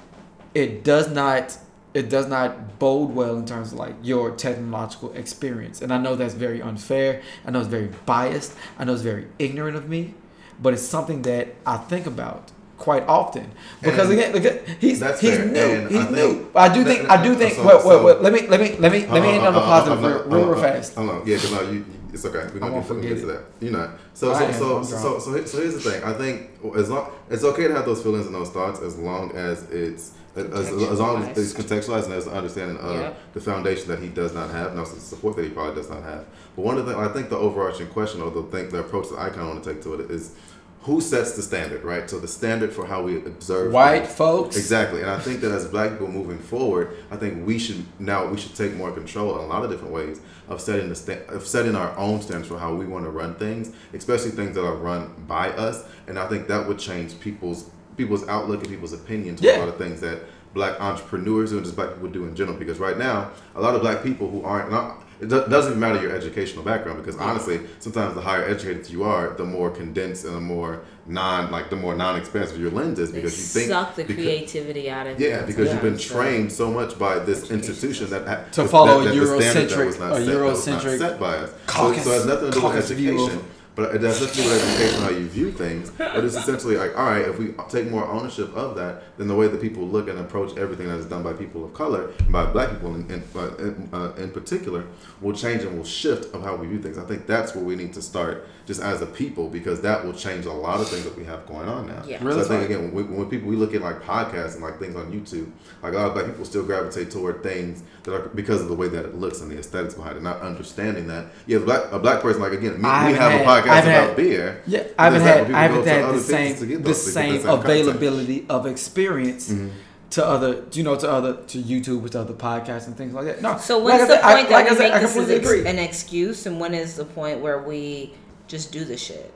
it does not it does not bode well in terms of like your technological experience, and I know that's very unfair. I know it's very biased. I know it's very ignorant of me, but it's something that I think about quite often because And again, look at he's that's he's fair. new. And He's I new. think- I do think I do think. so- wait, wait, so- wait. Let me let me let me let me end on a positive real, real, real fast. Hold on, yeah, because no, you, it's okay. We're I gonna won't get, we'll forget get to it. that. You know, so I so am, so I'm so, drunk. so so so here's the thing. I think as long it's okay to have those feelings and those thoughts as long as it's as, as long as it's contextualized and there's an understanding of Yep. the foundation that he does not have, and also the support that he probably does not have. But one of the I think the overarching question or the thing the approach that I kind of want to take to it is who sets the standard, right? So the standard for how we observe White things. folks. Exactly, and I think that as black people moving forward, I think we should now we should take more control in a lot of different ways of setting the sta- of setting our own standards for how we want to run things, especially things that are run by us. And I think that would change people's people's outlook and people's opinions on Yeah. a lot of things that black entrepreneurs do and just black people do in general. Because right now, a lot of black people who aren't not, it do- doesn't even matter your educational background, because honestly, sometimes the higher educated you are, the more condensed and the more non like the more non-expansive your lens is, They because you think suck the because- creativity out of yeah, it. because you've been So- trained so much by this institution that ha- To that- follow that, a that the standard that Eurocentric- was not a set, that was not Eurocentric set by us. So, caucus- so it has nothing to do with caucus view of- education. But it has nothing to do with education, how you view things. But it's essentially like, all right, if we take more ownership of that, then the way that people look and approach everything that is done by people of color, and by black people in, in, uh, in, uh, in particular, will change and will shift of how we view things. I think that's where we need to start, just as a people, because that will change a lot of things that we have going on now. Yeah. So Really I think fun. again, when, when people we look at like podcasts and like things on YouTube, like a lot of black people still gravitate toward things that are because of the way that it looks and the aesthetics behind it, not understanding that. Yeah, black a black person like again, me, I we haven't have had- a podcast I haven't about had- beer. Yeah, There's I haven't that where had people I haven't go to had other the places same to get the those- to get same that same content. availability of experience Mm-hmm. to other you know to other to YouTube to other podcasts and things like that. No, So like when's I the said, I- point like I that we said, I make this completely as agree. an excuse, and when is the point where we just do the shit?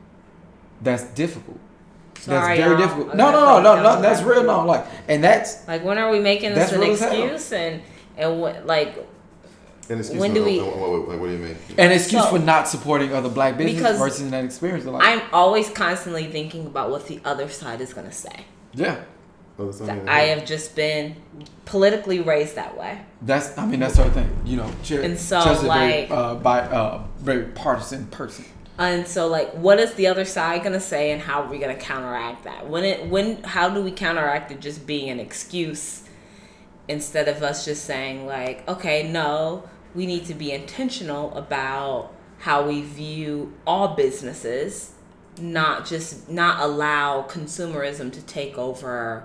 That's difficult. Sorry, that's very y'all. difficult. Okay, No, no, no, that no, was no. That's bad. real. No, like, and that's Like, when are we making this That's an real as hell. excuse? And and what like And excuse When me, do we- what, what, what, what do you mean? an excuse So- for not supporting other black businesses Because versus that experience. Like, I'm always constantly thinking about what the other side is gonna say. yeah, Oh, that's something I have just been politically raised that way. that's. I mean, that's her thing. You know, Cher, And so, Cher's a like- very, uh, by uh, very partisan person. And so, like, what is the other side gonna say, and how are we gonna counteract that? When it, when, how do we counteract it just being an excuse instead of us just saying, like, okay, no, we need to be intentional about how we view all businesses, not just not allow consumerism to take over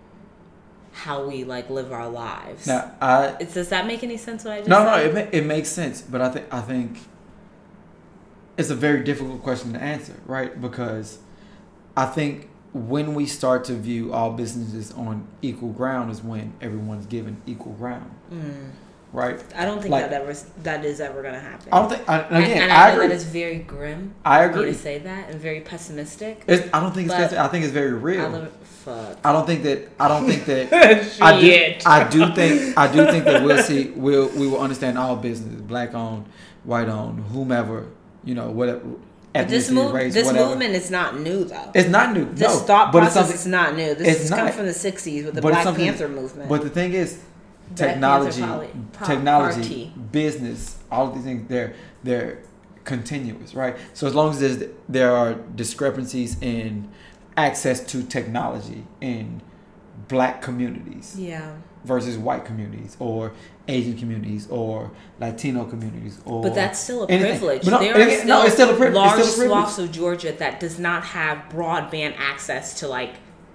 how we like live our lives. Now, I It's, does that make any sense? What I just no, no, said? it ma- it makes sense, but I think I think it's a very difficult question to answer, right? Because I think when we start to view all businesses on equal ground is when everyone's given equal ground. Mm. right? I don't think Like- that ever that is ever going to happen. I don't think. I, And- again, and I, I, know agree. that it's very grim. I for me agree. to say that and very pessimistic. It's, I don't think it's. But- But, I think it's very real. I live, fuck. I don't think that. I don't think that. I do. Shit. I do think. I do think that we'll see. We'll we will understand all businesses, black owned, white owned, whomever. You know, whatever. But this ethnicity, move, race, this whatever. movement is not new though. It's not new. This no, thought but it's process something. is not new. This it's has not. come from the sixties with the but it's Black something- Panther movement. But the thing is, Black technology, Panther poly- po- technology, party. business, all of these things, they're they're continuous, right? So as long as there's, there are discrepancies in access to technology in black communities yeah. versus white communities or Asian communities or Latino communities or But that's still a anything. privilege. But no, there and are again, still, no, it's still a pri- it's large still a privilege. swaths of Georgia that does not have broadband access to like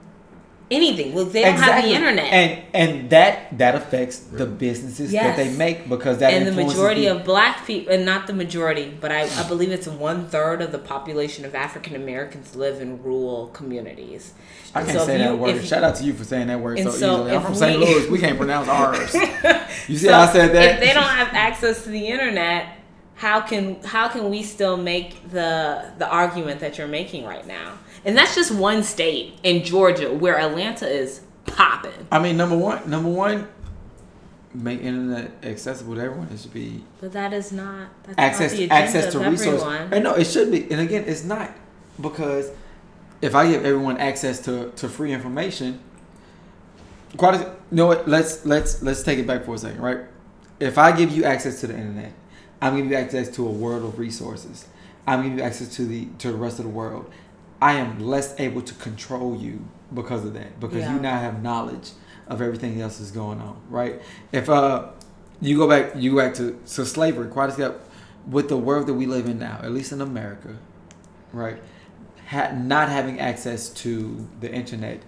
anything. Look, they don't have the internet. and and that that affects the businesses Yes. that they make because that And the influences majority the- of black people, and not the majority, but I, I believe it's one third of the population of African Americans live in rural communities. I And can't so say if that you- word. if- Shout out to you for saying that word And so, so easily. I'm if from we- Saint Louis. We can't pronounce ours. You see So how I said that? If they don't have access to the internet, how can how can we still make the the argument that you're making right now? And that's just one state in Georgia where Atlanta is popping. I mean, number one, number one, make internet accessible to everyone. It should be But that is not that's access not the agenda access to of resources. everyone. And no, it should be. And again, it's not because if I give everyone access to, to free information, quite as, you know what? Let's let's let's take it back for a second, right? If I give you access to the internet, I'm giving you access to a world of resources. I'm giving you access to the to the rest of the world. I am less able to control you because of that, because Yeah. you now have knowledge of everything else that's going on, right? If uh you go back you go back to, to slavery, quite as that with the world that we live in now, at least in America, right? Ha- not having access to the internet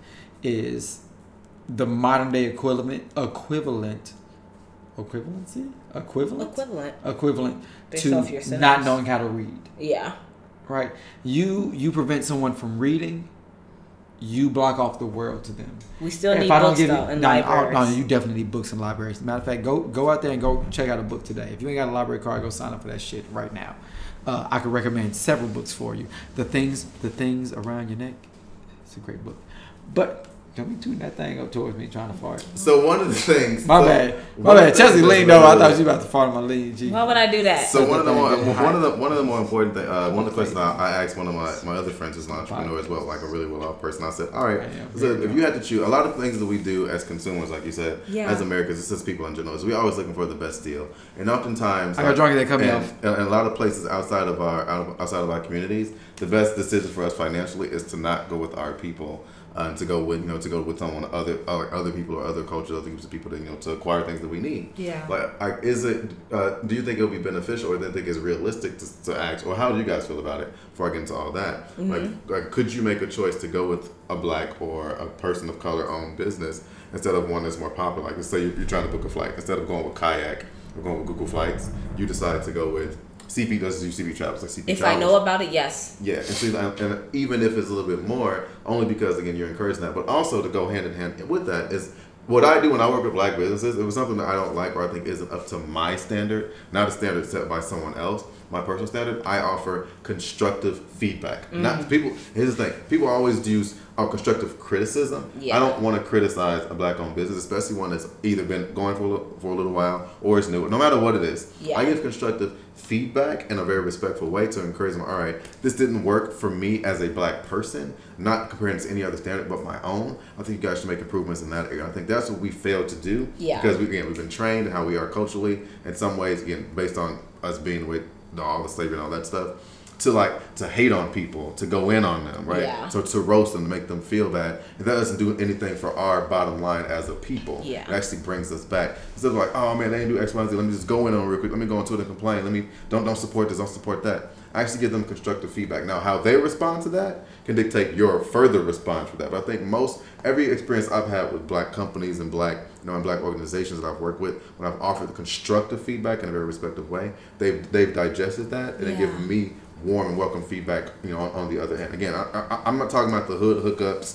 is the modern day equivalent equivalent equivalency equivalent Equivalent. equivalent Based to off your sentence. not knowing how to read, Yeah. right? You you prevent someone from reading, you block off the world to them. We still If need I don't books give you, though in no, libraries. no, you definitely need books in libraries. Matter of fact, go go out there and go check out a book today. If you ain't got a library card, go sign up for that shit right now. Uh, I could recommend several books for you. The things, the things around your neck. It's a great book, but don't be tooting that thing up towards me trying to fart. So one of the things. My so bad, my one of bad. the Chelsea things leaned that's over. I really- thought you about to fart on my lean. Gee. Why would I do that? So one of the more Something one of the one of the more important thing, uh, one of the questions I, I asked one of my, my other friends who's an entrepreneur as well, like a really well off person. I said, all right, I am. so if you had to choose, a lot of things that we do as consumers, like you said, Yeah. as Americans, it's just people in general, is we always looking for the best deal, and oftentimes I got drunk that cut me and, off. and a lot of places outside of our out- outside of our communities, the best decision for us financially is to not go with our people. Uh, and to go with you know to go with someone other or other people or other cultures, other groups of people to you know to acquire things that we need. Yeah. Like, I, is it? Uh, do you think it'll be beneficial, or do you think it's realistic to, to act, or how do you guys feel about it? Before I get into all that, Mm-hmm. like, like, could you make a choice to go with a black or a person of color owned business instead of one that's more popular? Like, let's say you're, you're trying to book a flight, instead of going with Kayak or going with Google Flights, you decide to go with C P. Does do C P Travels, like C P If Travels. I know about it, yes. Yeah, and, so, and, and even if it's a little bit more, only because again you're encouraging that, but also to go hand in hand with that is what I do when I work with black businesses. It was something that I don't like or I think isn't up to my standard, not a standard set by someone else. My personal standard. I offer constructive feedback. Mm. Not people. Here's the thing: people always use our constructive criticism. Yeah. I don't want to criticize a black-owned business, especially one that's either been going for a little, for a little while or is new. No matter what it is, Yeah. I give constructive feedback in a very respectful way to encourage them. All right, this didn't work for me as a black person, not comparing it to any other standard but my own. I think you guys should make improvements in that area. I think that's what we failed to do. Yeah. Because we, again, we've been trained in how we are culturally, in some ways, again, based on us being with all the slavery and all that stuff, to like to hate on people, to go in on them, right? Yeah. So to roast them, to make them feel bad, and that doesn't do anything for our bottom line as a people. Yeah. It actually brings us back. Instead of like, oh man, they didn't do X, Y, and Z. Let me just go in on it real quick. Let me go into it and complain. Let me don't don't support this. Don't support that. I actually give them constructive feedback. Now, how they respond to that can dictate your further response for that. But I think most every experience I've had with black companies and black, you know, and black organizations that I've worked with, when I've offered constructive feedback in a very respectful way, they've they've digested that and they Yeah. give me warm and welcome feedback, you know, on, on the other hand. Again, I, I, I'm not talking about the hood hookups,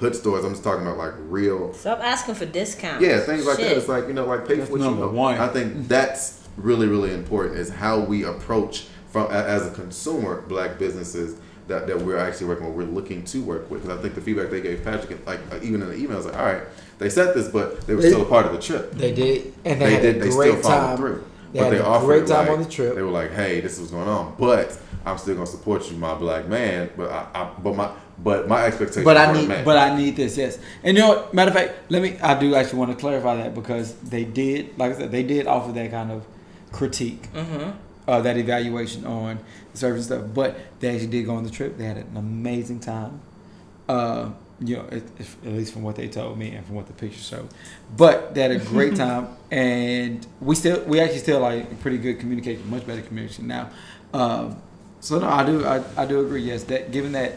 hood stores. I'm just talking about like real. Stop asking for discounts. Yeah, things like Shit. that. It's like, you know, like pay That's for what you number know. one. I think that's really, really important is how we approach from a- as a consumer black businesses that, that we're actually working with, we're looking to work with. Because I think the feedback they gave Patrick, like even in the emails, like, all right, they said this, but they were They- still a part of the trip. They did, and they, They had did. a They great still followed time. through. They But had they a offered great it time like, on the trip. They were like, "Hey, this is what's going on, but I'm still gonna support you, my black man." But I, I but my, but my expectations. But I weren't need, met. but I need this, yes. And you know what? Matter of fact, let me. I do actually want to clarify that because they did, like I said, they did offer that kind of critique, Mm-hmm. uh, that evaluation on the service and stuff. But they actually did go on the trip. They had an amazing time. Uh, you know, it, if, at least from what they told me and from what the pictures showed. But they had a great time, and we still, we actually still like pretty good communication, much better communication now. Um, so no, I do, I, I do agree. Yes, that given that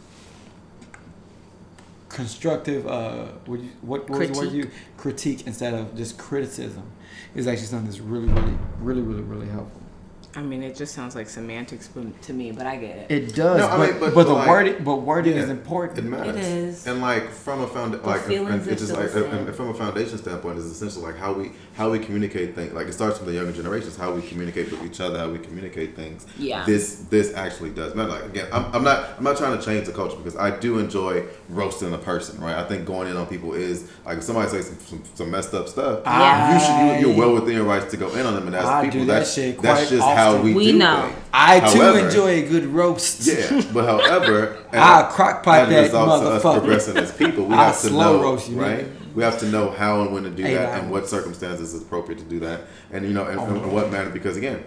constructive, uh, what you, what, what was the word you critique instead of just criticism is actually something that's really, really, really, really, really helpful. I mean, it just sounds like semantics to me, but I get it. It does, No, I but, mean, but- but the like- wording, but wording Yeah, is important. It matters. It is. And like from a found like feelings and it's are just still like the same. and from a foundation standpoint, it's essentially like how we how we communicate things. Like it starts from the younger generations, how we communicate with each other, how we communicate things. Yeah. This this actually does matter. Like again, I'm, I'm not I'm not trying to change the culture because I do enjoy roasting a person. Right. I think going in on people is like if somebody says some, some, some messed up stuff. Yeah. You should you, you're well within your rights to go in on them. And as I people, do that that's shit that's quite just how often. we, We do know. things. I too However, enjoy a good roast. Yeah, but however, and I'll crock pot as a that result of us motherfucker. progressing as people, we I'll have to slow know, roast you, right? nigga. We have to know how and when to do Eight that, and hours. what circumstances is appropriate to do that, and you know, and, Oh, and man. what manner. Because again,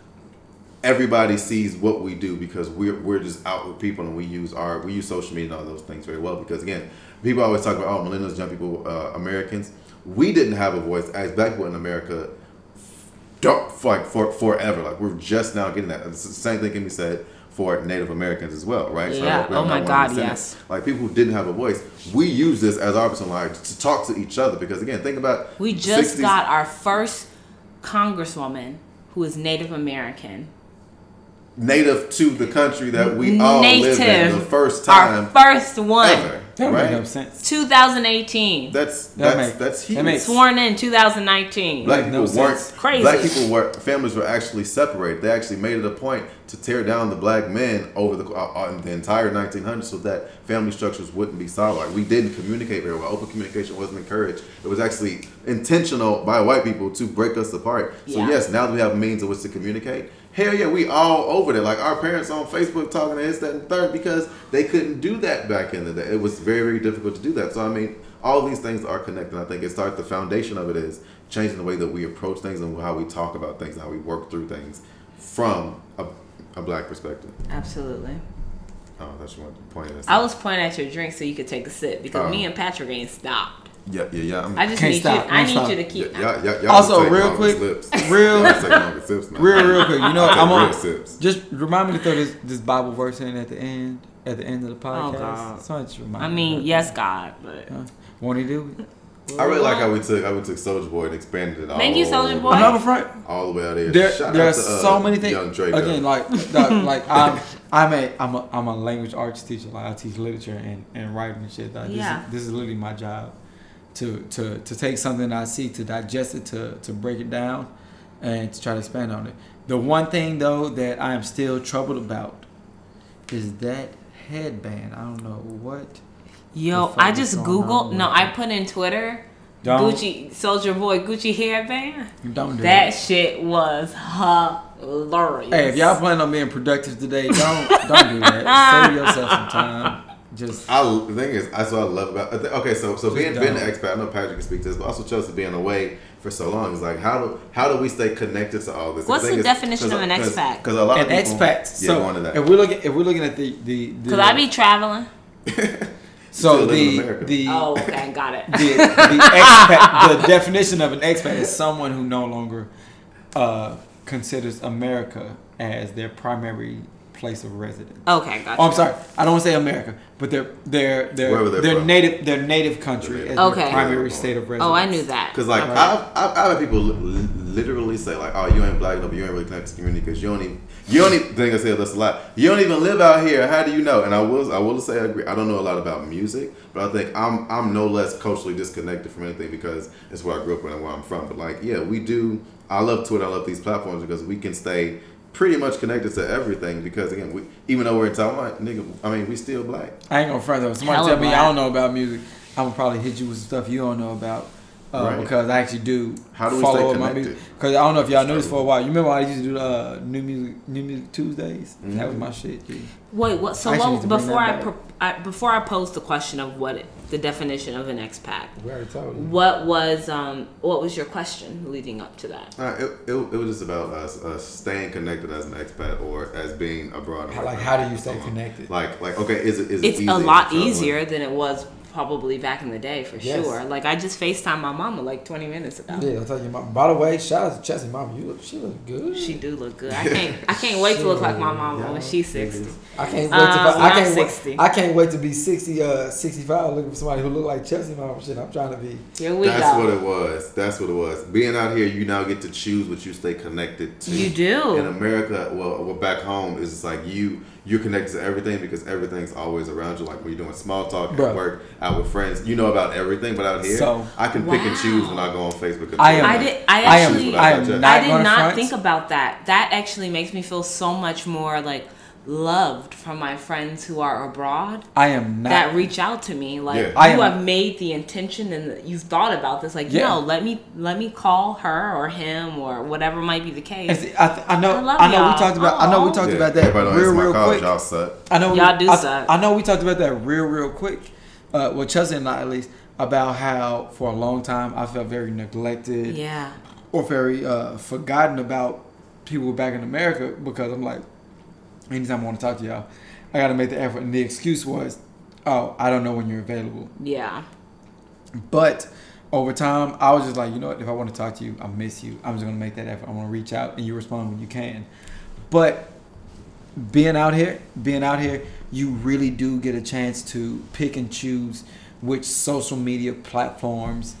everybody sees what we do because we're we're just out with people, and we use our we use social media and all those things very well. Because again, people always talk about oh, millennials, young people, uh, Americans. We didn't have a voice as black people in America. Don't like for forever. Like we're just now getting that. It's the same thing can be said for Native Americans as well, right? Yeah. we Oh have my not God, one descendant. yes. Like people who didn't have a voice, we use this as our personal life to talk to each other. Because again, think about We the just sixties. got our first congresswoman who is Native American. native to the country that we all live in Native. the first Our time first one. ever, That makes no right? sense. twenty eighteen. That's That that's make- that's that huge. makes- Sworn in twenty nineteen. Black Makes people no weren't sense. Crazy. Black people were families were actually separated. They actually made it a point to tear down the black men over the uh, uh, the entire nineteen hundreds so that family structures wouldn't be solid. Like, we didn't communicate very well. Open communication wasn't encouraged. It was actually intentional by white people to break us apart. So Yeah. yes, now that we have means in which to communicate. Hell yeah, we all over there. Like our parents on Facebook talking to this, that, and third because they couldn't do that back in the day. It was very, very difficult to do that. So I mean, all these things are connected. I think it starts. The foundation of it is changing the way that we approach things and how we talk about things, and how we work through things from a, a black perspective. Absolutely. Oh, that's what you pointed at. I was pointing at your drink so you could take a sip because Oh. me and Patrick ain't stopped. Yeah, yeah, yeah. I'm, I just Can't need stop, you. I don't need stop. you to yeah, keep. y'all, y'all, y'all Also, just take real longer quick, sips. real- Y'all just take longer sips now. Real, real quick. You know, Take I'm real on. sips. Just remind me to throw this, this Bible verse in at the end, at the end of the podcast. Oh, God. So just remind I me mean, of yes, God, but that. Huh? Won't he do it? I really like how we took how we took Soulja Boy and expanded it all. Thank you, Soulja Boy. Another front. All the way out there. There, Shout there are out to, uh, so many things. Young Draco. Again, like, the, like I'm, I'm a, I'm a, I'm a language arts teacher. Like I teach literature and, and writing and shit. Like, Yeah. This is, this is literally my job, to, to, to take something I see, to digest it, to, to break it down, and to try to expand on it. The one thing though that I am still troubled about is that headband. I don't know what. yo, the fuck I is just going Googled. on No, with I it? put in Twitter. Don't Gucci Soldier Boy Gucci hairband. don't do That that. shit was hilarious. Hey, if y'all plan on being productive today, don't don't do that. Save yourself some time. Just I, the thing is, that's what I love about. Okay, so so Just being being an don't. expat, I know Patrick can speak to this, but also Chelsea being away for so long is like how do how do we stay connected to all this? What's thing the is- definition 'cause- of an 'cause- expat? Because a lot an of people, expat. Yeah, So going to that. if we're looking, if we're looking at the the, the Cause I be traveling. so still live in the America. the Oh, okay, got it. the, the expat, the definition of an expat is someone who no longer uh, considers America as their primary place of residence. Okay, gotcha. Oh, I'm sorry. I don't want to say America, but their their their Wherever they're their from. native their native country Their as native- their Okay. primary state of residence. Oh, I knew that. Because like Right. I've, I've I've had people li- literally say like, oh, you ain't black enough, you ain't really connected to the community because you don't even you don't even think I say that's a lot. You don't even live out here. How do you know? And I will I will say I agree. I don't know a lot about music, but I think I'm I'm no less culturally disconnected from anything because it's where I grew up and where I'm from. But like yeah, we do. I love Twitter. I love these platforms because we can stay pretty much connected to everything because again, we even though we're in town, like nigga, I mean, we still black. I ain't gonna front though. Somebody Hella tell me black. I don't know about music, I'm gonna probably hit you with some stuff you don't know about. Uh, Right. Because I actually do How do we follow stay up my connected? music. Because I don't know if y'all knew this for a while. You remember I used to do uh, new music, new music Tuesdays. Mm-hmm. That was my shit. Dude. Wait, what? So I actually what, need to bring before I, that pro- I before I posed the question of what it, the definition of an expat, We already told you. what was um what was your question leading up to that? Uh, it, it, it was just about us, us staying connected as an expat or as being abroad. How- like, how do you stay connected? Like, like okay, is it is it It's easy a lot to travel? easier than it was probably back in the day for Yes. sure. Like I just FaceTimed my mama like twenty minutes ago. Yeah, I'll tell you. Mom. By the way, shout out to Chelsea mama. You look, she look good. She do look good. I can't I can't wait to look like my mama when she's sixty. I can't wait to. Um, I, when I I'm can't sixty. wait. I can't wait to be sixty, uh, sixty-five, looking for somebody who look like Chelsea mama. Shit, I'm trying to be. Here we That's go. what it was. That's what it was. Being out here, you now get to choose what you stay connected to. You do. In America, well, well back home is just like you. You're connected to everything because everything's always around you. Like when you're doing small talk Bruh. at work, out with friends, you know about everything. But out here, So- I can pick and Wow. choose when I go on Facebook. And I am- I Twitter. did. I I am- actually. I am I not I did gonna not front. think about that. That actually makes me feel so much more like loved from my friends who are abroad I am not. that reach out to me. Like Yeah. you I am- have made the intention and the, you've thought about this. Like Yeah. no, let me let me call her or him or whatever might be the And case. see, I, th- I know. I love I know. y'all. We talked about. I know we Aw. talked Yeah, about that everybody don't real, answer my real calls, quick. Y'all suck. I know. Y'all we, do I, suck. I know we talked about that real, real quick. Uh, well, Chelsea and I, at least, about how for a long time I felt very neglected Yeah. or very uh, forgotten about people back in America because I'm like, anytime I want to talk to y'all, I got to make the effort. And the excuse was, oh, I don't know when you're available. Yeah. But over time, I was just like, you know what? If I want to talk to you, I miss you. I'm just gonna make that effort. I want to reach out, and you respond when you can. But being out here, being out here, you really do get a chance to pick and choose which social media platforms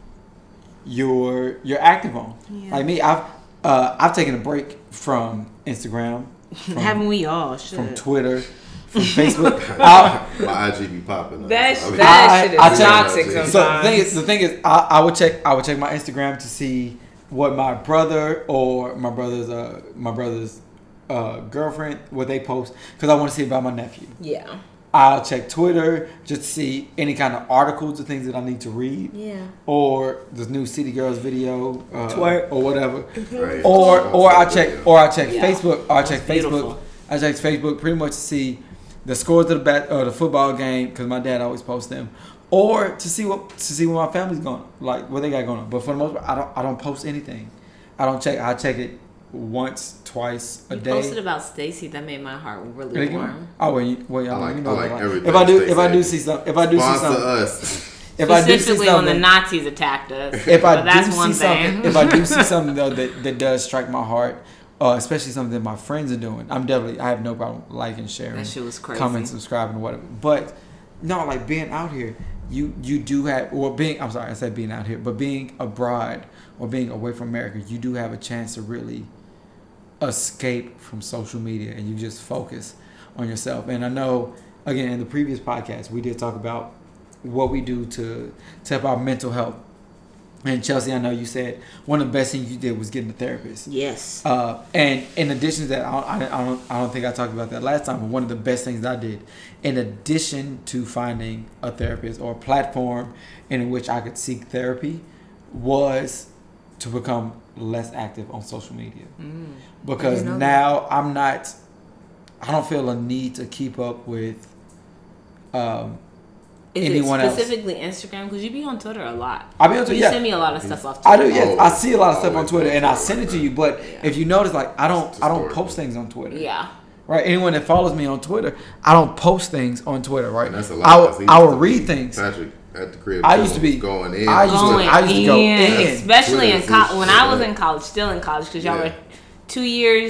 you're you're active on. Yeah. Like me, I've uh, I've taken a break from Instagram, from, Haven't we all? Shit. from Twitter, from Facebook. I, My I G be popping. That, I mean, that I- shit is I tell you- toxic So, the sometimes. So the thing is, the thing is, I, I would check, I would check my Instagram to see what my brother or my brother's, uh, my brother's uh, girlfriend, what they post, because I want to see about my nephew. yeah. I'll check Twitter just to see any kind of articles or things that I need to read, Yeah. or the new City Girls video, uh, Twerk. or whatever, right. or or I check, or I check Yeah. Facebook, or I That's check beautiful. Facebook. I check Facebook pretty much to see the scores of the bat or the football game because my dad always posts them, or to see what to see what my family's going, like what they got going on. But for the most part, I don't I don't post anything. I don't check. I check it once, twice a You day. posted about Stacy. That made my heart really Really good. warm. Oh well, you, well, y'all, I like- you know I like what everything if I do Stacey if I do said. see something if I do see Sponsor something us. if I do see Specifically when the something Nazis attacked us. if I But that's do one see thing. something if I do see something though that, that does strike my heart, uh, especially something that my friends are doing, I'm definitely I have no problem liking, sharing, That shit was crazy. comment, subscribing, whatever. But no, like being out here, you you do have, or being I'm sorry, I said being out here, but being abroad or being away from America, you do have a chance to really escape from social media and you just focus on yourself. And I know, again, in the previous podcast, we did talk about what we do to to help our mental health. And Chelsea, I know you said one of the best things you did was getting a therapist. Yes. Uh, and in addition to that, I don't, I, I, don't, I don't think I talked about that last time, but one of the best things I did, in addition to finding a therapist or a platform in which I could seek therapy, was to become less active on social media. Mm. Because I didn't know now I'm not, I don't feel a need to keep up with um, Is anyone it else. specifically Instagram? Because you be on Twitter a lot. I be on You Twitter, yeah. send me a lot of stuff off I Twitter. do, yes. I see a lot of stuff on Always Twitter, and I post send it to Twitter. you. But Yeah. if you notice, like I don't, It's I don't historical. post things on Twitter. Yeah. Right. Anyone that follows me on Twitter, I don't post things on Twitter. Right. And that's a lot. I 'cause he will, I used will to read be- things. Patrick at the crib. I used to be- going in. I used to- Going I used to go in. Especially in Twitter co- is when I was shit. in college, still in college, because y'all Yeah. were two years,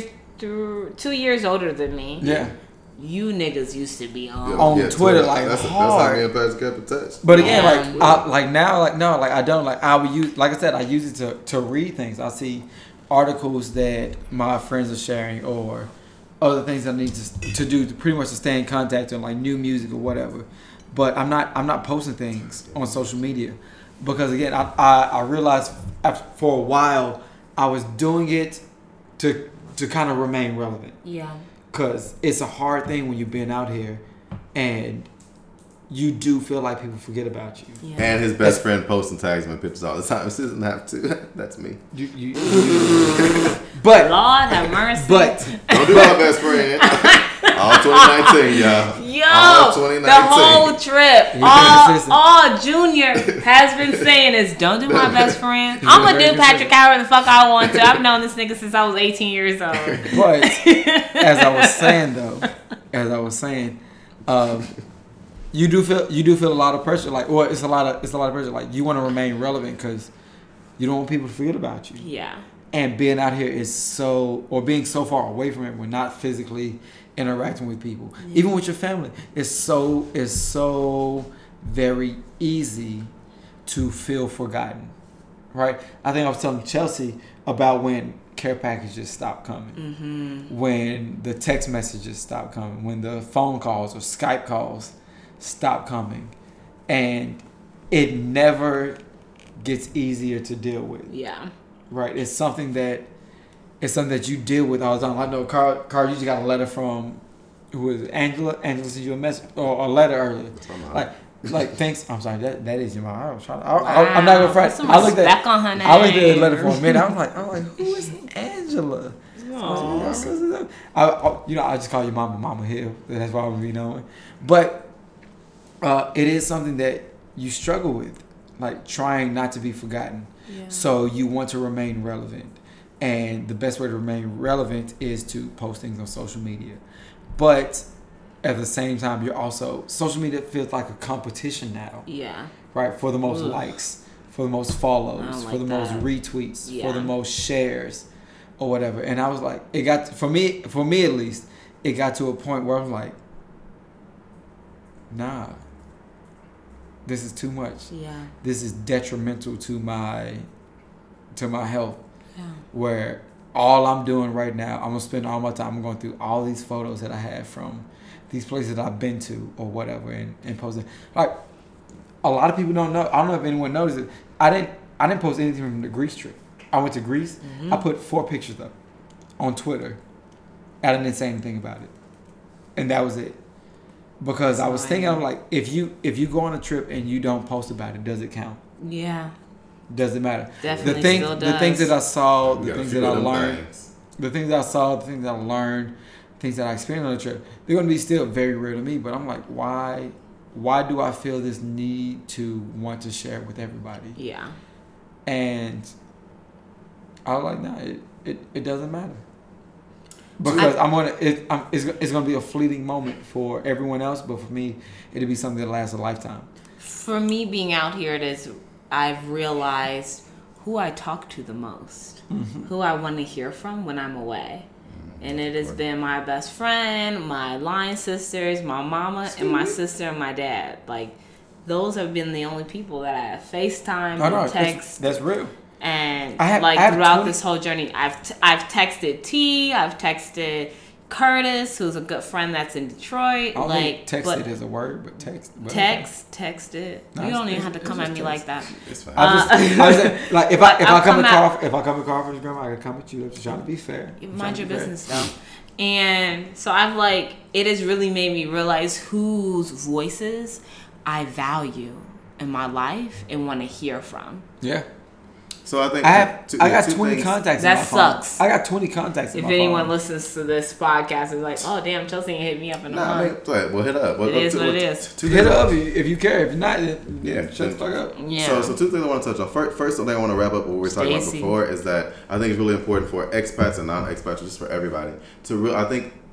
through two years older than me. Yeah. You niggas used to be on Yeah, on yeah, Twitter, like that's, hard. That's how me and Patrick kept in touch. But again, Yeah. like I, like now, like no, like I don't like I would use like I said, I use it to to read things. I see articles that my friends are sharing or other things I need to to do to pretty much to stay in contact on like new music or whatever. But I'm not I'm not posting things on social media because again I I, I realized after, for a while I was doing it to to kind of remain relevant. Yeah. Because it's a hard thing when you've been out here and you do feel like people forget about you. Yeah. And his best friend posts and tags him in pictures all the time. She doesn't have to. That's me. You, you, you, but Lord have mercy. but Don't do my best friend. All twenty nineteen, y'all. Yo, all twenty nineteen. the whole trip, You're all, consistent. all Junior has been saying is, don't do my best friend. You're I'm gonna very do Patrick consistent. however the fuck I want to. I've known this nigga since I was eighteen years old. but as I was saying though, as I was saying, um, you do feel you do feel a lot of pressure. Like, well, it's a lot of it's a lot of pressure. Like, you want to remain relevant because you don't want people to forget about you. Yeah. And being out here is so, or being so far away from it, we're not physically interacting with people, yeah. even with your family. It's so, it's so very easy to feel forgotten, right? I think I was telling Chelsea about when care packages stopped coming, mm-hmm. when the text messages stopped coming, when the phone calls or Skype calls stopped coming, and it never gets easier to deal with. Yeah. Right, it's something that it's something that you deal with all the time. I know, Carl. Carl, you just got a letter from who is it? Angela? Angela sent you a message or a letter earlier. Like, like thanks. I'm sorry. That that is your mom. I was trying. To, I, wow. I, I'm not gonna front. I looked at. On her name. I looked at the letter for a minute. I was like, I'm like, who is Angela? So I, I, you know, I just call your mama Mama Hill. That's why I would be knowing. But uh, it is something that you struggle with, like trying not to be forgotten. Yeah. So you want to remain relevant. And the best way to remain relevant is to post things on social media. But at the same time, you're also, social media feels like a competition now. Yeah. Right? For the most Ugh. likes, for the most follows, like for the that. most retweets, yeah. for the most shares or whatever. And I was like, it got, to, for me, for me at least, it got to a point where I was like, nah. This is too much. Yeah. This is detrimental to my to my health. Yeah. Where all I'm doing right now, I'm gonna spend all my time going through all these photos that I have from these places that I've been to or whatever and, and posting. Like a lot of people don't know. I don't know if anyone knows it. I didn't I didn't post anything from the Greece trip. I went to Greece. Mm-hmm. I put four pictures up on Twitter. I didn't say anything about it. And that was it. Because I was thinking, I'm like, if you if you go on a trip and you don't post about it, does it count? Yeah. Does it matter? Definitely the things, still does. The things that I saw, the things that I learned, things. the things that I saw, the things that I learned, things that I experienced on the trip, they're going to be still very real to me. But I'm like, why, why do I feel this need to want to share it with everybody? Yeah. And I was like, nah, it, it, it doesn't matter. Because I, I'm gonna, it, I'm, it's, it's gonna be a fleeting moment for everyone else, but for me, it'll be something that lasts a lifetime. For me, being out here, it is. I've realized who I talk to the most, mm-hmm. who I want to hear from when I'm away, and it has been my best friend, my line sisters, my mama, and my sister and my dad. Like, those have been the only people that I have FaceTime oh, no, and text. That's, that's real. And I have, like I have throughout twenty this whole journey, I've t- I've texted T, I've texted Curtis, who's a good friend that's in Detroit. I don't like think texted is a word, but text. Text, text it. No, you don't even it's, have to come it's at me text. like that. It's fine. I just, I just, like if I if I'll I come to come Crawford, if I come to Crawford's grandma, I can come at you. I'm just trying to be fair. I'm Mind your be business fair. though. And so I've like it has really made me realize whose voices I value in my life and want to hear from. Yeah. So I think I have two, I got two twenty things. contacts. That in my sucks. Phone. I got twenty contacts. In If my anyone phone. listens to this podcast, is like, oh damn, Chelsea ain't hit me up in a Nah, I mean, month. play it. Well, hit up. Well, It is two, what it well, is. Two Hit things- up if you care. If you're not, then Yeah, shut the fuck up. Yeah. So, so two things I want to touch on. First, first thing I want to wrap up what we were talking Stacey. about before is that I think it's really important for expats and non-expats, just for everybody, to real. I think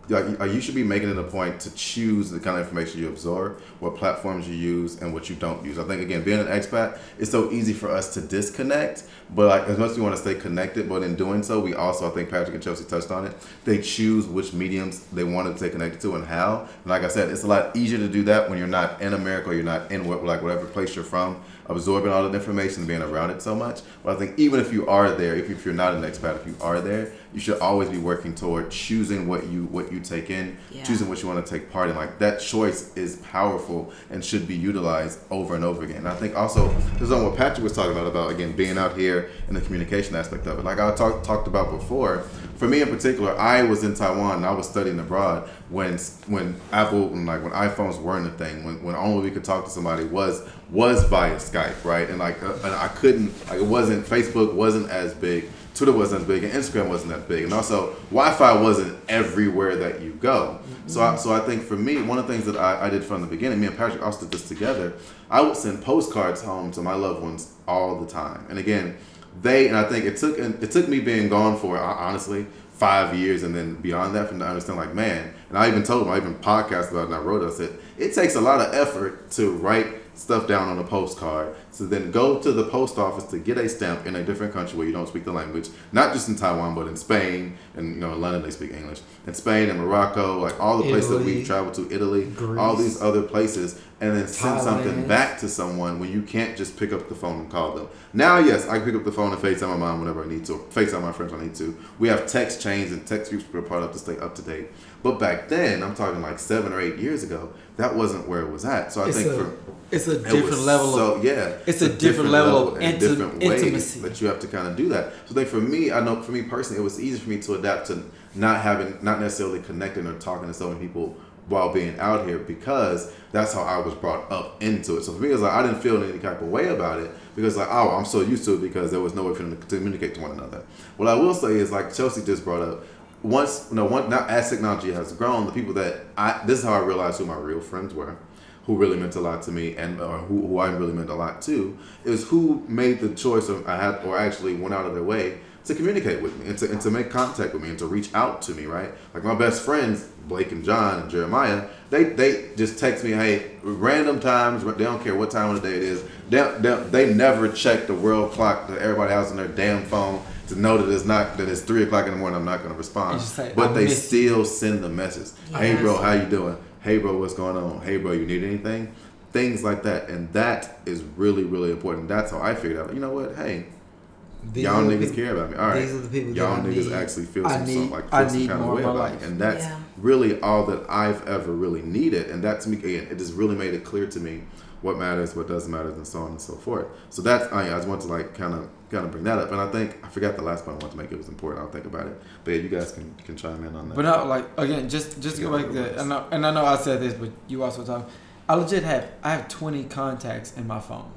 like, you should be making it a point to choose the kind of information you absorb, what platforms you use, and what you don't use. I think, again, being an expat, it's so easy for us to disconnect, but like as much as we want to stay connected, but in doing so, we also, I think Patrick and Chelsea touched on it, they choose which mediums they want to stay connected to and how. And like I said, it's a lot easier to do that when you're not in America or you're not in what, like whatever place you're from, absorbing all the information and being around it so much. But I think even if you are there, if, if you're not an expat, if you are there, you should always be working toward choosing what you what you take in, yeah. choosing what you want to take part in. Like that choice is powerful and should be utilized over and over again. And I think also this is on what Patrick was talking about about again being out here and the communication aspect of it. Like I talked talked about before. For me in particular, I was in Taiwan and I was studying abroad when when Apple and like when iPhones weren't a thing. When when only we could talk to somebody was was via Skype, right? And like uh, and I couldn't like it wasn't Facebook wasn't as big. Twitter wasn't as big, and Instagram wasn't that big, and also Wi-Fi wasn't everywhere that you go. Mm-hmm. So, I, so I think for me, one of the things that I, I did from the beginning, me and Patrick also did this together. I would send postcards home to my loved ones all the time, and again, they and I think it took it took me being gone for honestly five years, and then beyond that, from to understand like man. And I even told them, I even podcast about it, and I wrote, I said it takes a lot of effort to write stuff down on a postcard, so then go to the post office to get a stamp in a different country where you don't speak the language, not just in Taiwan but in Spain, and you know in London they speak English, in Spain and Morocco, like all the Italy, places that we've traveled to, Italy, Greece, all these other places, and then send Thailand. Something back to someone when you can't just pick up the phone and call them. Now yes, I can pick up the phone and FaceTime my mom whenever I need to, or FaceTime my friends when I need to. We have text chains and text groups we're part of to stay up to date. But back then, I'm talking like seven or eight years ago, that wasn't where it was at. So I it's think a, for it's a different it level so, of yeah, it's a, a different, different level, level of and inti- different intimacy ways that you have to kind of do that. So I think for me, I know for me personally, it was easy for me to adapt to not having, not necessarily connecting or talking to so many people while being out here, because that's how I was brought up into it. So for me, it was like I didn't feel any type of way about it, because like, oh, I'm so used to it because there was no way for them to communicate to one another. What I will say is, like Chelsea just brought up, once, you know, one, now as technology has grown, the people that I, this is how I realized who my real friends were, who really meant a lot to me, and or who, who I really meant a lot to, is who made the choice of, I had, or actually went out of their way to communicate with me and to, and to make contact with me and to reach out to me, right? Like my best friends, Blake and John and Jeremiah, they they just text me, hey, random times, they don't care what time of the day it is. They, they, they never check the world clock that everybody has on their damn phone to know that it's not, that it's three o'clock in the morning, I'm not going to respond. Say, but they still you. Send the message. Yes. Hey bro, how you doing? Hey bro, what's going on? Hey bro, you need anything? Things like that. And that is really, really important. That's how I figured out, you know what, hey, these y'all niggas people, care about me. All right, these are the people y'all niggas need. Actually feel some, need, some like feel some kind of way about life. Me, and that's yeah. really all that I've ever really needed. And that to me, again, it just really made it clear to me what matters, what doesn't matter, and so on and so forth. So that's I, I just want to like kind of kind of bring that up. And I think I forgot the last point I wanted to make. It was important. I'll think about it. But yeah, you guys can, can chime in on that. But no, like again, just just to go back to that. And I, and I know I said this, but you also talk. I legit have I have twenty contacts in my phone.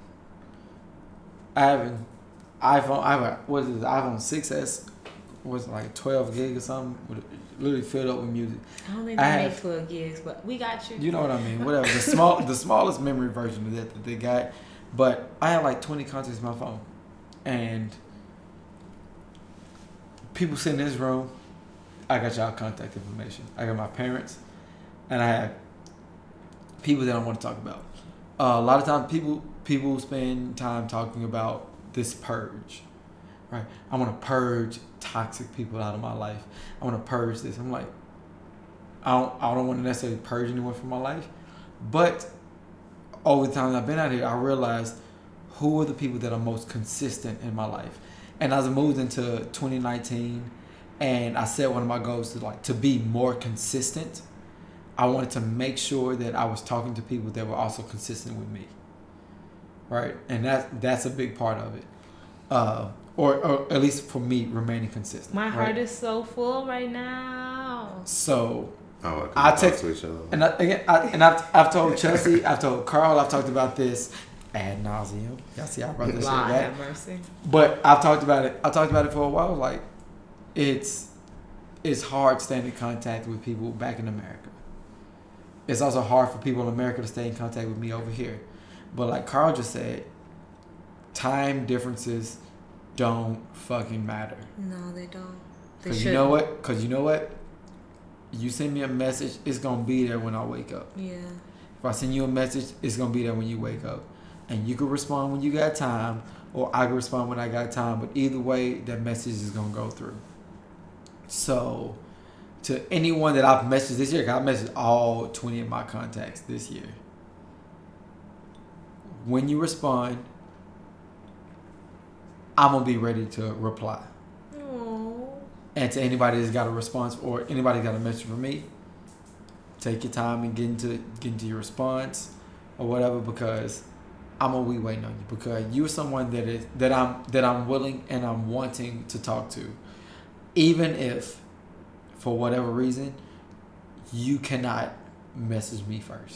I haven't. iPhone, I have a, what is it, iPhone six S, was it like twelve gig or something, literally filled up with music. I don't think they make twelve gigs, but we got you. You know what I mean, whatever. The small, the smallest memory version of that that they got, but I had like twenty contacts in my phone, and people sitting in this room, I got y'all contact information. I got my parents, and I have people that I want to talk about. Uh, a lot of times, people people spend time talking about this purge, right? I want to purge toxic people out of my life. I want to purge this. I'm like, I don't, I don't want to necessarily purge anyone from my life, but over the time I've been out here, I realized who are the people that are most consistent in my life. And as I moved into twenty nineteen, and I set one of my goals to like to be more consistent, I wanted to make sure that I was talking to people that were also consistent with me. Right, and that that's a big part of it, uh, or, or at least for me, remaining consistent. My right? heart is so full right now. So oh, I text, and I, again, I, and I've I've told Chelsea, I've told Carl, I've talked about this ad nauseum. Y'all see, I brought this shit back. Have mercy. But I've talked about it. I talked about it for a while. Like, it's it's hard staying in contact with people back in America. It's also hard for people in America to stay in contact with me over here. But like Carl just said, time differences don't fucking matter. No, they don't. They Because you know what? Because you know what? You send me a message, it's gonna be there when I wake up. Yeah. If I send you a message, it's gonna be there when you wake up. And you can respond when you got time, or I can respond when I got time. But either way, that message is gonna go through. So, to anyone that I've messaged this year, 'cause I've messaged all twenty of my contacts this year. When you respond, I'm gonna be ready to reply. Aww. And to anybody that's got a response or anybody got a message from me, take your time and get into get into your response or whatever, because I'm gonna be waiting on you, because you're someone that is that I'm that I'm willing and I'm wanting to talk to, even if for whatever reason you cannot message me first.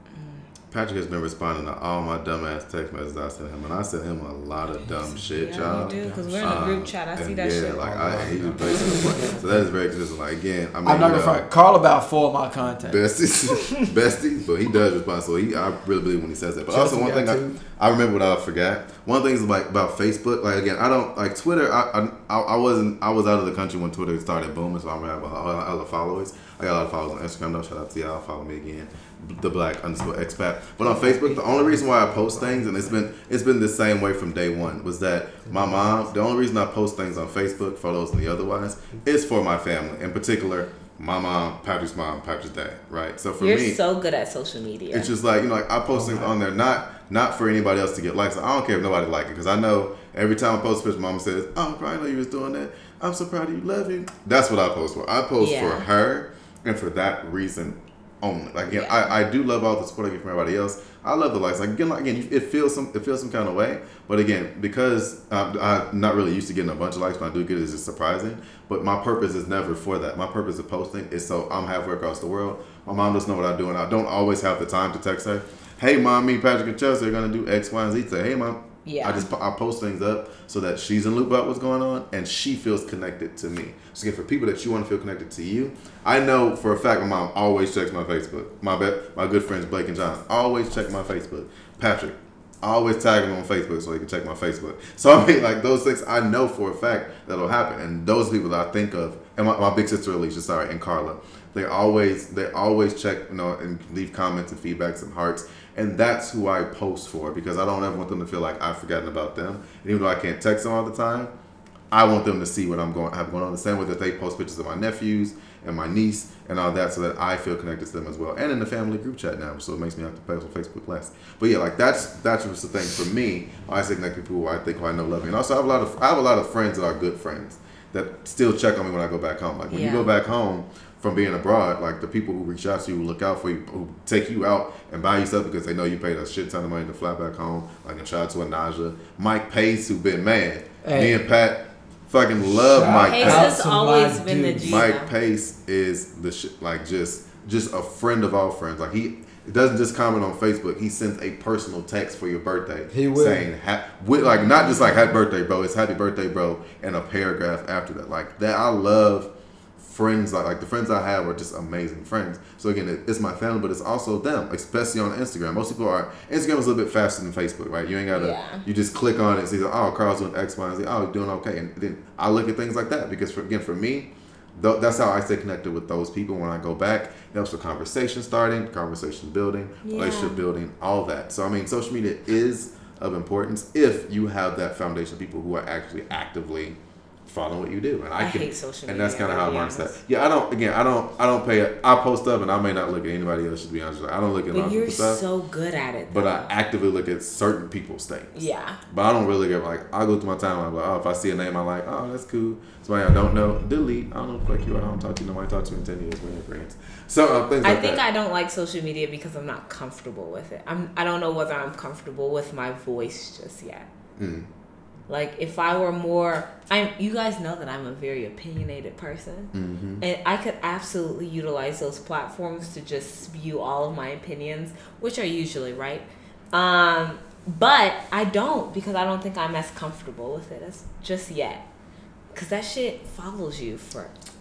Patrick has been responding to all my dumbass text messages I sent him, and I sent him a lot of dumb shit, Yeah, y'all. you do, because we're in a group Um, chat. I see and that yeah, shit. like I, he just basically, so that is very consistent. Like again, I mean, I'm not you gonna know, front. Call about four of my contacts. besties, besties, but he does respond. So he, I really believe when he says that. But Chelsea also one got thing two. I, I remember what I forgot. One thing is like about Facebook. Like again, I don't like Twitter. I, I I wasn't. I was out of the country when Twitter started booming, so I'm gonna have a lot of followers. I got a lot of followers on Instagram though. Shout out to y'all. Follow me again. The black underscore expat. But on Facebook, the only reason why I post things, and it's been it's been the same way from day one, was that my mom. The only reason I post things on Facebook, photos and the otherwise, is for my family. In particular, my mom, Patrick's mom, Patrick's dad. Right. So for You're me, so good at social media. it's just like, you know, like I post things on there not not for anybody else to get likes. I don't care if nobody like it, because I know every time I post a picture, mama says, "Oh, I know you was doing that. I'm so proud of you. Love you." That's what I post for. I post Yeah. for her, and for that reason only. Like again, Yeah. I, I do love all the support I get from everybody else. I love the likes. Like again, like again, it feels some it feels some kind of way. But again, because I'm, I'm not really used to getting a bunch of likes, when I do get it, it's just surprising. But my purpose is never for that. My purpose of posting is so I'm halfway across the world. My mom doesn't know what I do, and I don't always have the time to text her. Hey, mom, me, Patrick, and Chelsea are gonna do X, Y, and Z. Say, hey, mom. Yeah. I just I post things up so that she's in loop about what's going on and she feels connected to me. So again, for people that you want to feel connected to you, I know for a fact my mom always checks my Facebook. My be- my good friends Blake and John always check my Facebook. Patrick, I always tag him on Facebook so he can check my Facebook. So I mean, like those things I know for a fact that'll happen, and those people that I think of, and my, my big sister Alicia, sorry, and Carla, they always they always check, you know, and leave comments and feedbacks and hearts. And that's who I post for, because I don't ever want them to feel like I've forgotten about them. And even though I can't text them all the time, I want them to see what I'm going have going on. The same way that they post pictures of my nephews and my niece and all that, so that I feel connected to them as well. And in the family group chat now, so it makes me have to post on Facebook less. But yeah, like that's that's just the thing for me. I say connect with people who I think who I know love me. And also I have a lot of I have a lot of friends that are good friends that still check on me when I go back home. Like when Yeah. you go back home from being abroad, like the people who reach out to you, who look out for you, who take you out and buy you stuff because they know you paid a shit ton of money to fly back home. Like a shout out to Anaja, Mike Pace, who been mad. Hey. Me and Pat fucking love Shout Mike Pace Pace. out has to always my been the dude. G. Mike Pace is the shit, like just just a friend of all friends. Like he doesn't just comment on Facebook. He sends a personal text for your birthday, He will. saying ha- with, like not just like happy birthday, bro. It's happy birthday, bro, and a paragraph after that. Like that, I love friends. Like like the friends I have are just amazing friends. So again, it, it's my family, but it's also them, especially on Instagram. Most people are Instagram is a little bit faster than Facebook, right? You ain't gotta. Yeah. You just click on it and see, oh, Carl's doing X, Y, and Z. Oh, you're doing okay, and then I look at things like that because for, again, for me. Th- that's how I stay connected with those people when I go back. It helps with conversation starting, conversation building, Yeah. relationship building, all that. So, I mean, social media is of importance if you have that foundation of people who are actually actively following what you do. And I, I can, hate social and media, that's kind of to how be I'm mindset. honest. Yeah, I don't. Again, I don't. I don't pay. I post up, and I may not look at anybody else. To be honest, with you. I don't look at a lot But of you're people's stuff. so good at it. But though. I actively look at certain people's things. Yeah. But I don't really get like I go through my timeline. Like, oh, if I see a name I like, oh, that's cool. Somebody I don't know, delete. I don't know who the fuck you are. I don't talk to you. Nobody talk to you in ten years. We're in friends. So uh, things I like think that. I don't like social media because I'm not comfortable with it. I'm. I don't know whether I'm comfortable with my voice just yet. Mm. Like if I were more, I'm. You guys know that I'm a very opinionated person, Mm-hmm. and I could absolutely utilize those platforms to just spew all of my opinions, which are usually right. Um, but I don't because I don't think I'm as comfortable with it as just yet. Cause that shit follows you for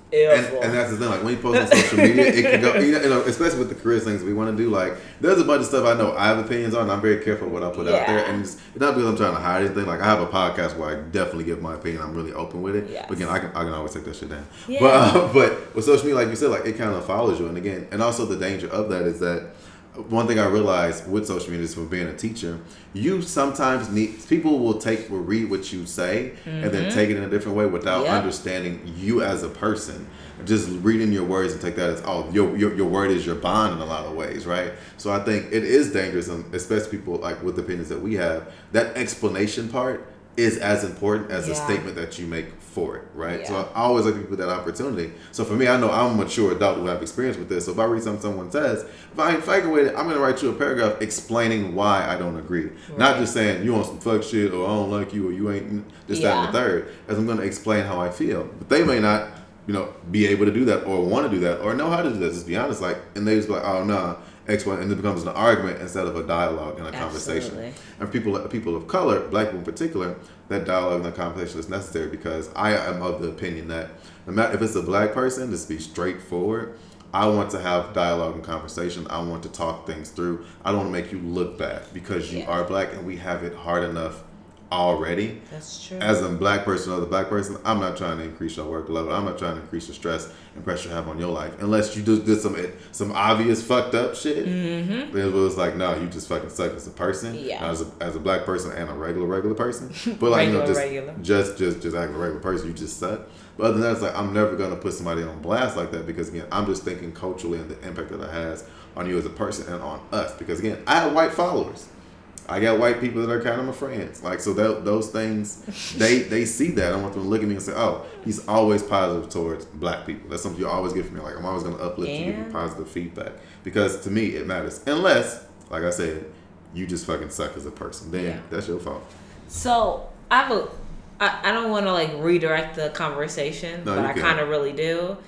And, and that's the thing, like when you post on social media, it can go, you know, you know, especially with the career things we want to do. Like, there's a bunch of stuff I know I have opinions on. And I'm very careful what I put yeah. out there, and it's, it's not because I'm trying to hide anything. Like, I have a podcast where I definitely give my opinion. I'm really open with it. Yes. But again, I can I can always take that shit down. Yeah. But uh, but with social media, like you said, like it kind of follows you. And again, and also the danger of that is that one thing I realized with social media is from being a teacher, you sometimes need people will take will read what you say mm-hmm. and then take it in a different way without yep. understanding you as a person. Just reading your words and take that as oh your, your your word is your bond in a lot of ways, right? So I think it is dangerous, especially people like with the opinions that we have. That explanation part is as important as yeah. the statement that you make for it, right? Yeah. So I always like to give people that opportunity. So for me, I know I'm a mature adult who have experience with this. So if I read something someone says, if I ain't fucking with it, I'm gonna write you a paragraph explaining why I don't agree. Right. Not just saying you want some fuck shit or I don't like you or you ain't this, yeah. that, and the third. As I'm gonna explain how I feel. But they may not, you know, be able to do that or want to do that or know how to do that. Just be honest, like, and they just be like, oh nah. X, Y, and it becomes an argument instead of a dialogue and a conversation. Absolutely. And people, people of color, black people in particular, that dialogue and that conversation is necessary because I am of the opinion that no matter if it's a black person, just be straightforward. I want to have dialogue and conversation. I want to talk things through. I don't want to make you look bad because you yeah. are black and we have it hard enough already. That's true. As a black person or the black person, I'm not trying to increase your work level. I'm not trying to increase the stress and pressure you have on your life. Unless you just did some some obvious fucked up shit. Mm-hmm. Then it was like, no, you just fucking suck as a person. Yeah. As a as a black person and a regular regular person. But like regular, you know, just, regular. just just just acting a regular person, you just suck. But other than that, it's like I'm never gonna put somebody on blast like that because again, I'm just thinking culturally and the impact that it has on you as a person and on us. Because again, I have white followers. I got white people that are kind of my friends. Like, so that, those things, they they see that. I want them to look at me and say, oh, he's always positive towards black people. That's something you always give me. Like, I'm always going to uplift yeah. you, give you positive feedback. Because to me, it matters. Unless, like I said, you just fucking suck as a person. Then yeah. that's your fault. So, I have a, I, I don't want to, like, redirect the conversation, no, but I kind of really do.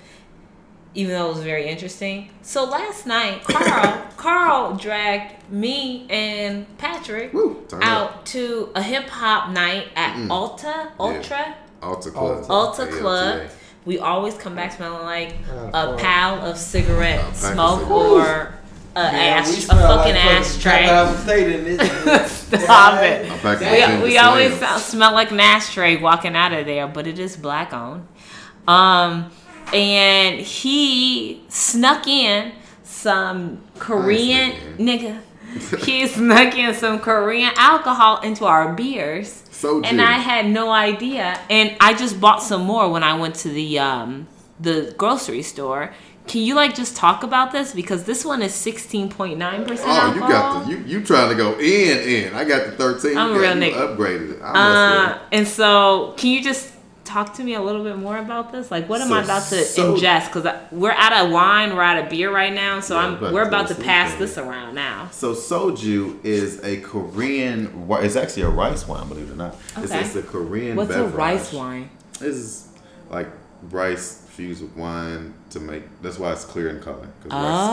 Even though it was very interesting. So last night, Carl Carl dragged me and Patrick Woo, out up. to a hip hop night at Mm-mm. Alta Ultra yeah. Alta Club. Alta Club. We always come back smelling like a pile of cigarette uh, smoke or a ash, a fucking like ashtray. Stop it. We, we always smell like an ashtray walking out of there, but it is black owned. Um. And he snuck in some Korean nigga. He snuck in some Korean alcohol into our beers, so and I had no idea. And I just bought some more when I went to the um, the grocery store. Can you like just talk about this because this one is sixteen point nine percent alcohol? Oh, you got the you you trying to go in in? I got the thirteen. I'm you a real got, nigga. You upgraded it. Uh, and so, can you just talk to me a little bit more about this? Like, what am so, I about to so, ingest? Because we're out of wine, we're out of beer right now, so yeah, I'm we're about to pass this around now. So soju is a Korean. It's actually a rice wine, believe it or not. Okay. It's, it's a Korean. What's beverage. a rice wine? It's like rice fused with wine to make. That's why it's clear in color. Oh,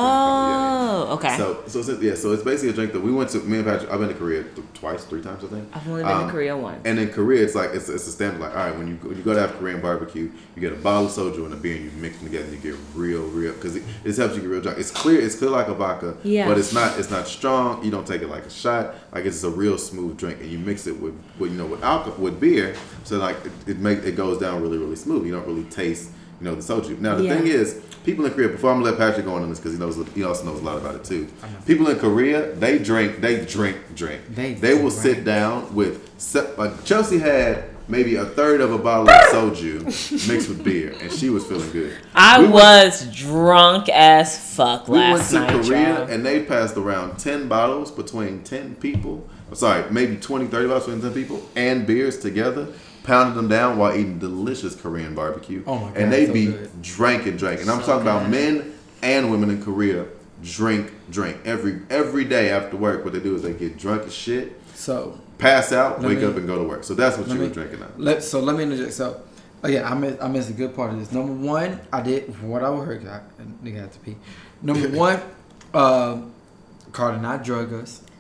yeah, yeah. Okay. So, so it's, yeah, so it's basically a drink that we went to. Me and Patrick, I've been to Korea th- twice, three times, I think. I've only been um, to Korea once. And in Korea, it's like it's, it's a standard. Like, all right, when you go, when you go to have Korean barbecue, you get a bottle of soju and a beer, and you mix them together, and you get real, real, because it, it helps you get real drunk. It's clear, it's clear like a vodka, yeah. but it's not, it's not strong. You don't take it like a shot. Like it's a real smooth drink, and you mix it with, with you know, with alcohol, with beer, so like it, it make it goes down really, really smooth. You don't really taste. You know, the soju. Now, the yeah. thing is, people in Korea, before I'm going to let Patrick go on this because he knows, he also knows a lot about it too. People in Korea, they drink, they drink, drink. They, they will drink. Sit down with, like Chelsea had maybe a third of a bottle of soju mixed with beer, and she was feeling good. I we was went, drunk as fuck last night. We went to Korea, y'all. and they passed around ten bottles between ten people. I'm sorry, maybe twenty, thirty bottles between ten people, and beers together. Pounded them down while eating delicious Korean barbecue. Oh my God, and they so be good. drank and drank. And I'm so talking good. about men and women in Korea drink, drink. Every every day after work, what they do is they get drunk as shit, so pass out, wake me, up, and go to work. So that's what you me, were drinking now. Let, so let me interject. So, again, I missed, I missed a good part of this. Number one, I did, from what I heard, I, nigga had to pee. Number one, uh, Carl did not drug us.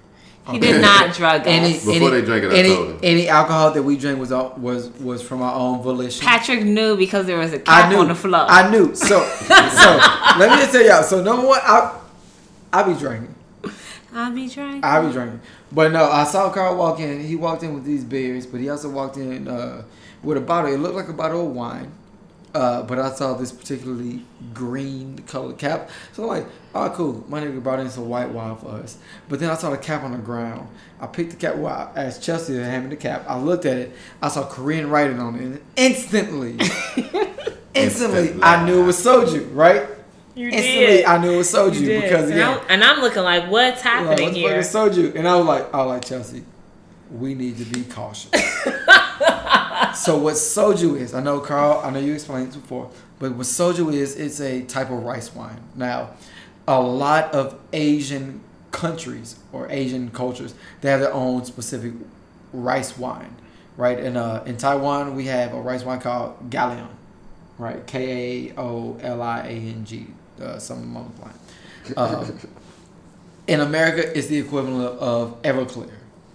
He did not drug us. Any, Before any, they drank it, I any, told him. any alcohol that we drank was all, was was from our own volition. Patrick knew because there was a I cap knew on the floor. I knew. So so let me just tell y'all. So number one, I I be drinking. I'll be drinking. I be drinking. But no, I saw Carl walk in. He walked in with these beers, but he also walked in uh, with a bottle. It looked like a bottle of wine. Uh, but I saw this particularly green colored cap. So I'm like, oh, cool. My nigga brought in some white wine for us. But then I saw the cap on the ground. I picked the cap. Well, I asked Chelsea to hand me the cap. I looked at it. I saw Korean writing on it. And instantly, instantly, I knew it was soju, right? You instantly, did. I knew it was soju You did. because, and, again, I'm, and I'm looking like, what's happening like, what the here? fuck is soju? And I was like, I was like, Chelsea, we need to be cautious. So what soju is, I know Carl, I know you explained this before, but what soju is, it's a type of rice wine. Now, a lot of Asian countries or Asian cultures, they have their own specific rice wine, right? And uh, in Taiwan, we have a rice wine called Gaolian, right? K A O L I A N G, uh, something multiplying. Um, in America, it's the equivalent of Everclear.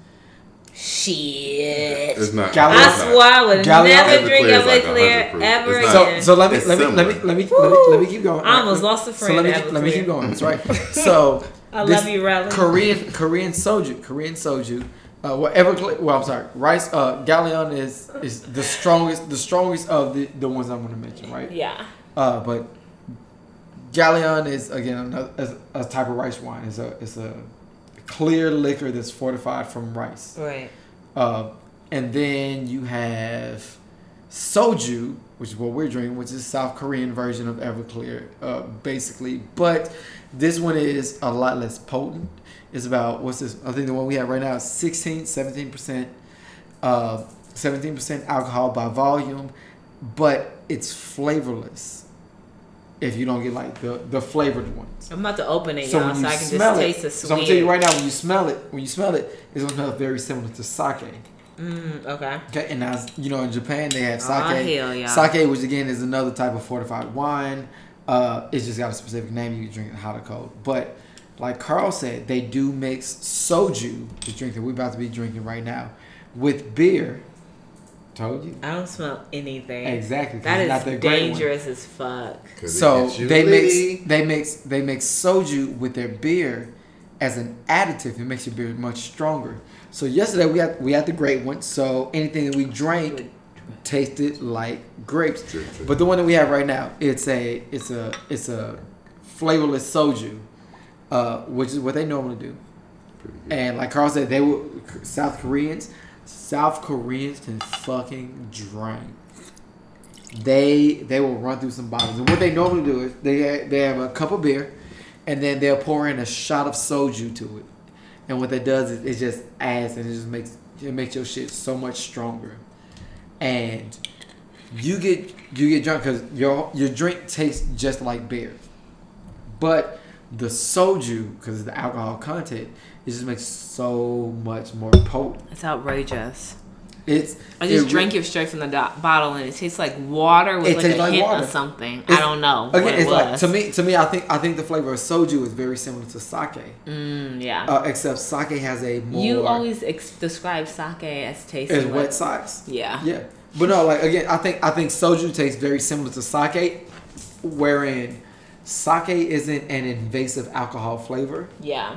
Shit. It's not. Gaolian. I it's not. swore I would Gaolian. never drink Everclear is like Everclear one hundred proof. ever It's So, again. so let me It's let me, let me similar. let me let me let me keep going. I almost Right? lost a So friend. let me to let me Everclear. keep going. That's right. So I this love you, Riley. Korean Korean soju, Korean soju. Uh, well, Everclear. Well, I'm sorry. Rice. Uh, Gaolian is is the strongest the strongest of the the ones I'm going to mention. Right. Yeah. Uh, but Gaolian is again another a, a type of rice wine. It's a it's a clear liquor that's fortified from rice. Right. Uh, and then you have soju, which is what we're drinking, which is South Korean version of Everclear, uh, basically. But this one is a lot less potent. It's about, what's this? I think the one we have right now is sixteen, seventeen percent, uh, seventeen percent alcohol by volume, but it's flavorless if you don't get like the, the flavored ones. I'm about to open it, So y'all, when so you I can smell just it, taste the sweet. so I'm gonna tell you right now, when you smell it, when you smell it, it's gonna smell very similar to sake. Mm, okay. Okay, and now you know in Japan they have sake. Aw, hell yeah. Sake, which again is another type of fortified wine. Uh, it's just got a specific name. You can drink it hot or cold. But like Carl said, they do mix soju, the drink that we're about to be drinking right now, with beer. Told you. I don't smell anything. Exactly. 'cause That it's is not the great one. dangerous as fuck. 'Cause it So gets you they litty. mix they mix they mix soju with their beer as an additive. It makes your beer much stronger. So yesterday we had we had the grape one. So anything that we drank tasted like grapes. True, true. But the one that we have right now, it's a it's a it's a flavorless soju, uh, which is what they normally do. Pretty good. And like Carl said, they were South Koreans. South Koreans can fucking drink. They they will run through some bottles, and what they normally do is they they have a cup of beer, and then they'll pour in a shot of soju to it, and what that does is it just adds and it just makes it makes your shit so much stronger, and you get you get drunk because your your drink tastes just like beer, but the soju, because of the alcohol content, it just makes so much more potent. It's outrageous. It's I just it, drink it straight from the do- bottle, and it tastes like water with It like tastes a like hint water. of something. It's- I don't know Again, what it it's was. like to me. To me, I think I think the flavor of soju is very similar to sake, Mm, yeah. uh, except sake has a more. you always ex- describe sake as tasting as like, wet socks. Yeah. Yeah, but no, like again, I think I think soju tastes very similar to sake, wherein sake isn't an invasive alcohol flavor. Yeah.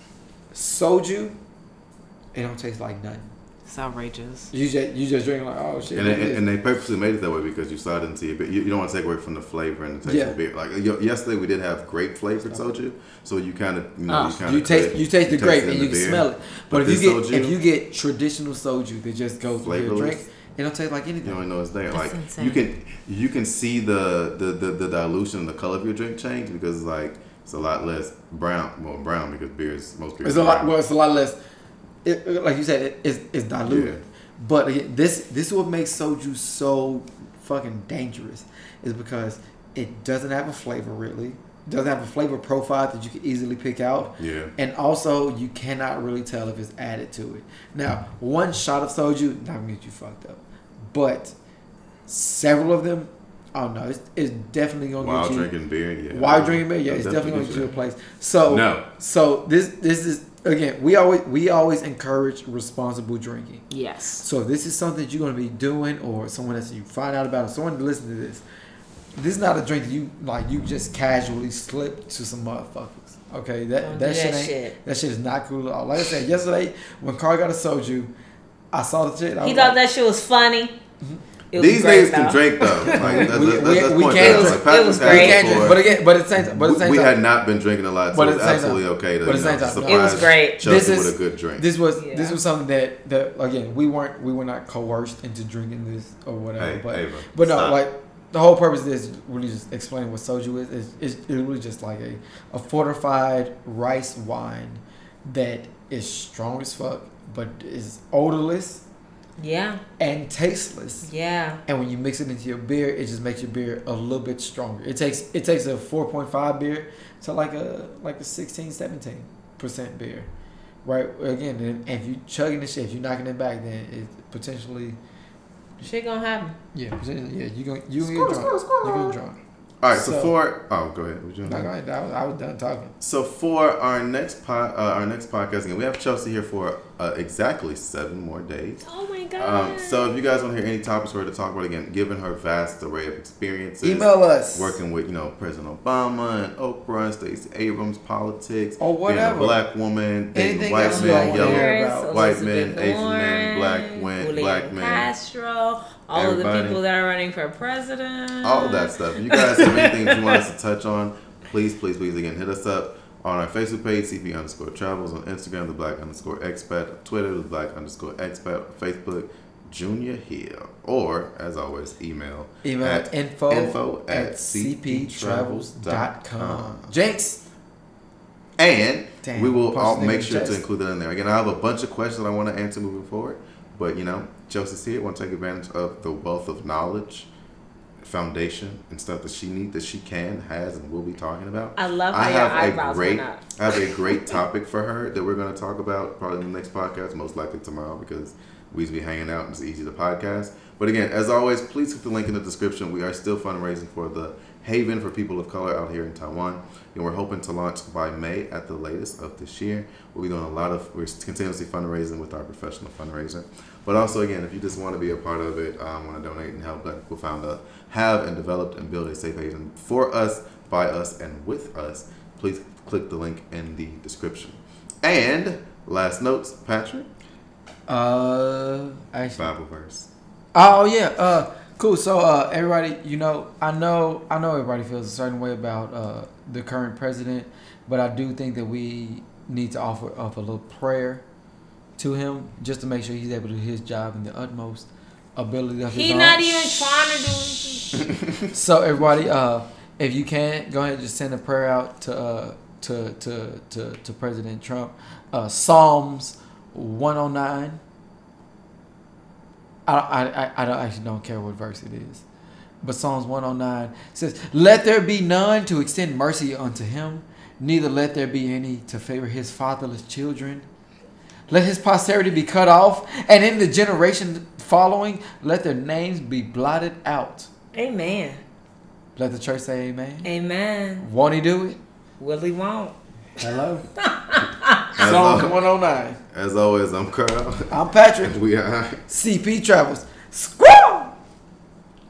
Soju, it don't taste like nothing. It's outrageous. You just you just drink like oh shit. And look at they, this. and they purposely made it that way because you saw it in tea, but you, you don't want to take away from the flavor and the taste Yeah. of the beer. Like y- yesterday, we did have grape flavored soju, so you kind of you know Oh. you kind You of taste you taste the grape it in and the you can beer. smell it. But, But if you this get soju- if you get traditional soju that just goes with your Flavorless. drink, it don't taste like anything. You don't even know it's there. That's like insane. you can you can see the, the, the, the dilution and the color of your drink change because it's like it's a lot less brown. Well, brown because beer is most beer. It's is a lot. brown. Well, it's a lot less. It, it- like you said, it, it's it's diluted. Yeah. But again, this this is what makes soju so fucking dangerous, is because it doesn't have a flavor really. It doesn't have a flavor profile that you can easily pick out. Yeah. And also, you cannot really tell if it's added to it. Now, one shot of soju not gonna get you fucked up, but several of them, oh no, it's, it's definitely gonna While get you. drinking beer, yeah. While drinking beer, yeah, It'll it's definitely definitely gonna get you a get place. So No. so this this is again, we always we always encourage responsible drinking. Yes. So if this is something that you're going to be doing, or someone that you find out about, or someone to listen to this, this is not a drink that you like. You just casually slip to some motherfuckers. Okay, that Don't that do shit that ain't shit. that shit is not cool at all. Like I said yesterday, when Carl got a soju, I saw the shit. I He was thought like, that shit was funny. It was These great, niggas can though. drink though. Like, that's, We- that's, we- that's we point can't there. drink. Like, It was Patrick's great. had we can't drink, before. but again, but at the same time, but at the same we time, had not been drinking a lot, so But at it's the same absolutely time- okay to but at you the know, same time, surprise It was great. Chelsea This is- with a good drink. this was Yeah. this was something that that again we weren't we were not coerced into drinking this or whatever. Hey, but Ava, but no, stop. like the whole purpose of this is really just explaining what soju is. Is is it's really just like a a fortified rice wine that is strong as fuck, but is odorless Yeah. and tasteless. Yeah. And when you mix it into your beer, it just makes your beer a little bit stronger. It takes it takes a four point five beer to like a like a sixteen, seventeen percent beer. Right? Again, and if you chugging the shit, if you're knocking it back, then it potentially Shit gonna happen. yeah, potentially, yeah, you going you gonna get drunk. You gonna get drunk. All right, so, So- for oh, go ahead. What you No, doing? go ahead. I was, I was done talking. So for our next pod, uh, our next podcast again, we have Chelsea here for uh, exactly seven more days. Oh my god. Um, so if you guys want to hear any topics for her to talk about, again, given her vast array of experiences, Email us. working with you know President Obama and Oprah, Stacey Abrams, politics, Or whatever. being a black woman, dating Anything white else you men, wanna yellow, hear about. white men, Asian men, black men, Julian black men. Castro, all of Everybody. the people that are running for president. all of that stuff. If you guys have anything that you want us to touch on, please, please, please, again, hit us up on our Facebook page, C P underscore travels, on Instagram, the black underscore expat, on Twitter, the black underscore expat, on Facebook, Junior Hill, or as always, email Email at info, info at at c p travels dot com. Jinx. And Damn, we will punch all the nigga make in the sure to chest. include that in there. Again, I have a bunch of questions I want to answer moving forward, but you know, Chelsea's here. Want to take advantage of the wealth of knowledge, foundation, and stuff that she needs, that she can, has, and will be talking about. I love how I your have a eyebrows great, went up. I have a great topic for her that we're going to talk about probably in the next podcast, most likely tomorrow, because we be hanging out and it's easy to podcast. But again, as always, please click the link in the description. We are still fundraising for the Haven for people of color out here in Taiwan, and we're hoping to launch by May at the latest of this year. We'll be doing a lot of, we're continuously fundraising with our professional fundraiser. But also, again, if you just want to be a part of it, um, want to donate and help Black people found a, have and developed and build a safe haven for us, by us, and with us, please click the link in the description. And last notes, Patrick, Uh, actually, Bible verse. oh yeah. Uh, cool. So, uh, everybody, you know, I know, I know, everybody feels a certain way about uh the current president, but I do think that we need to offer up a little prayer to him just to make sure he's able to do his job in the utmost ability of his He own. not even trying to do. So everybody, uh, if you can, go ahead and just send a prayer out to uh, to, to to to President Trump. Uh, Psalms one oh nine. I, I I I don't actually don't care what verse it is, but Psalms one oh nine says, "Let there be none to extend mercy unto him, neither let there be any to favor his fatherless children. Let his posterity be cut off, and in the generation following, let their names be blotted out." Amen. Let the church say amen. Amen. Won't he do it? Will he won't. Hello. As, Psalms al- one oh nine. as always, I'm Carl. I'm Patrick. We are. C P Travels. Squirrel!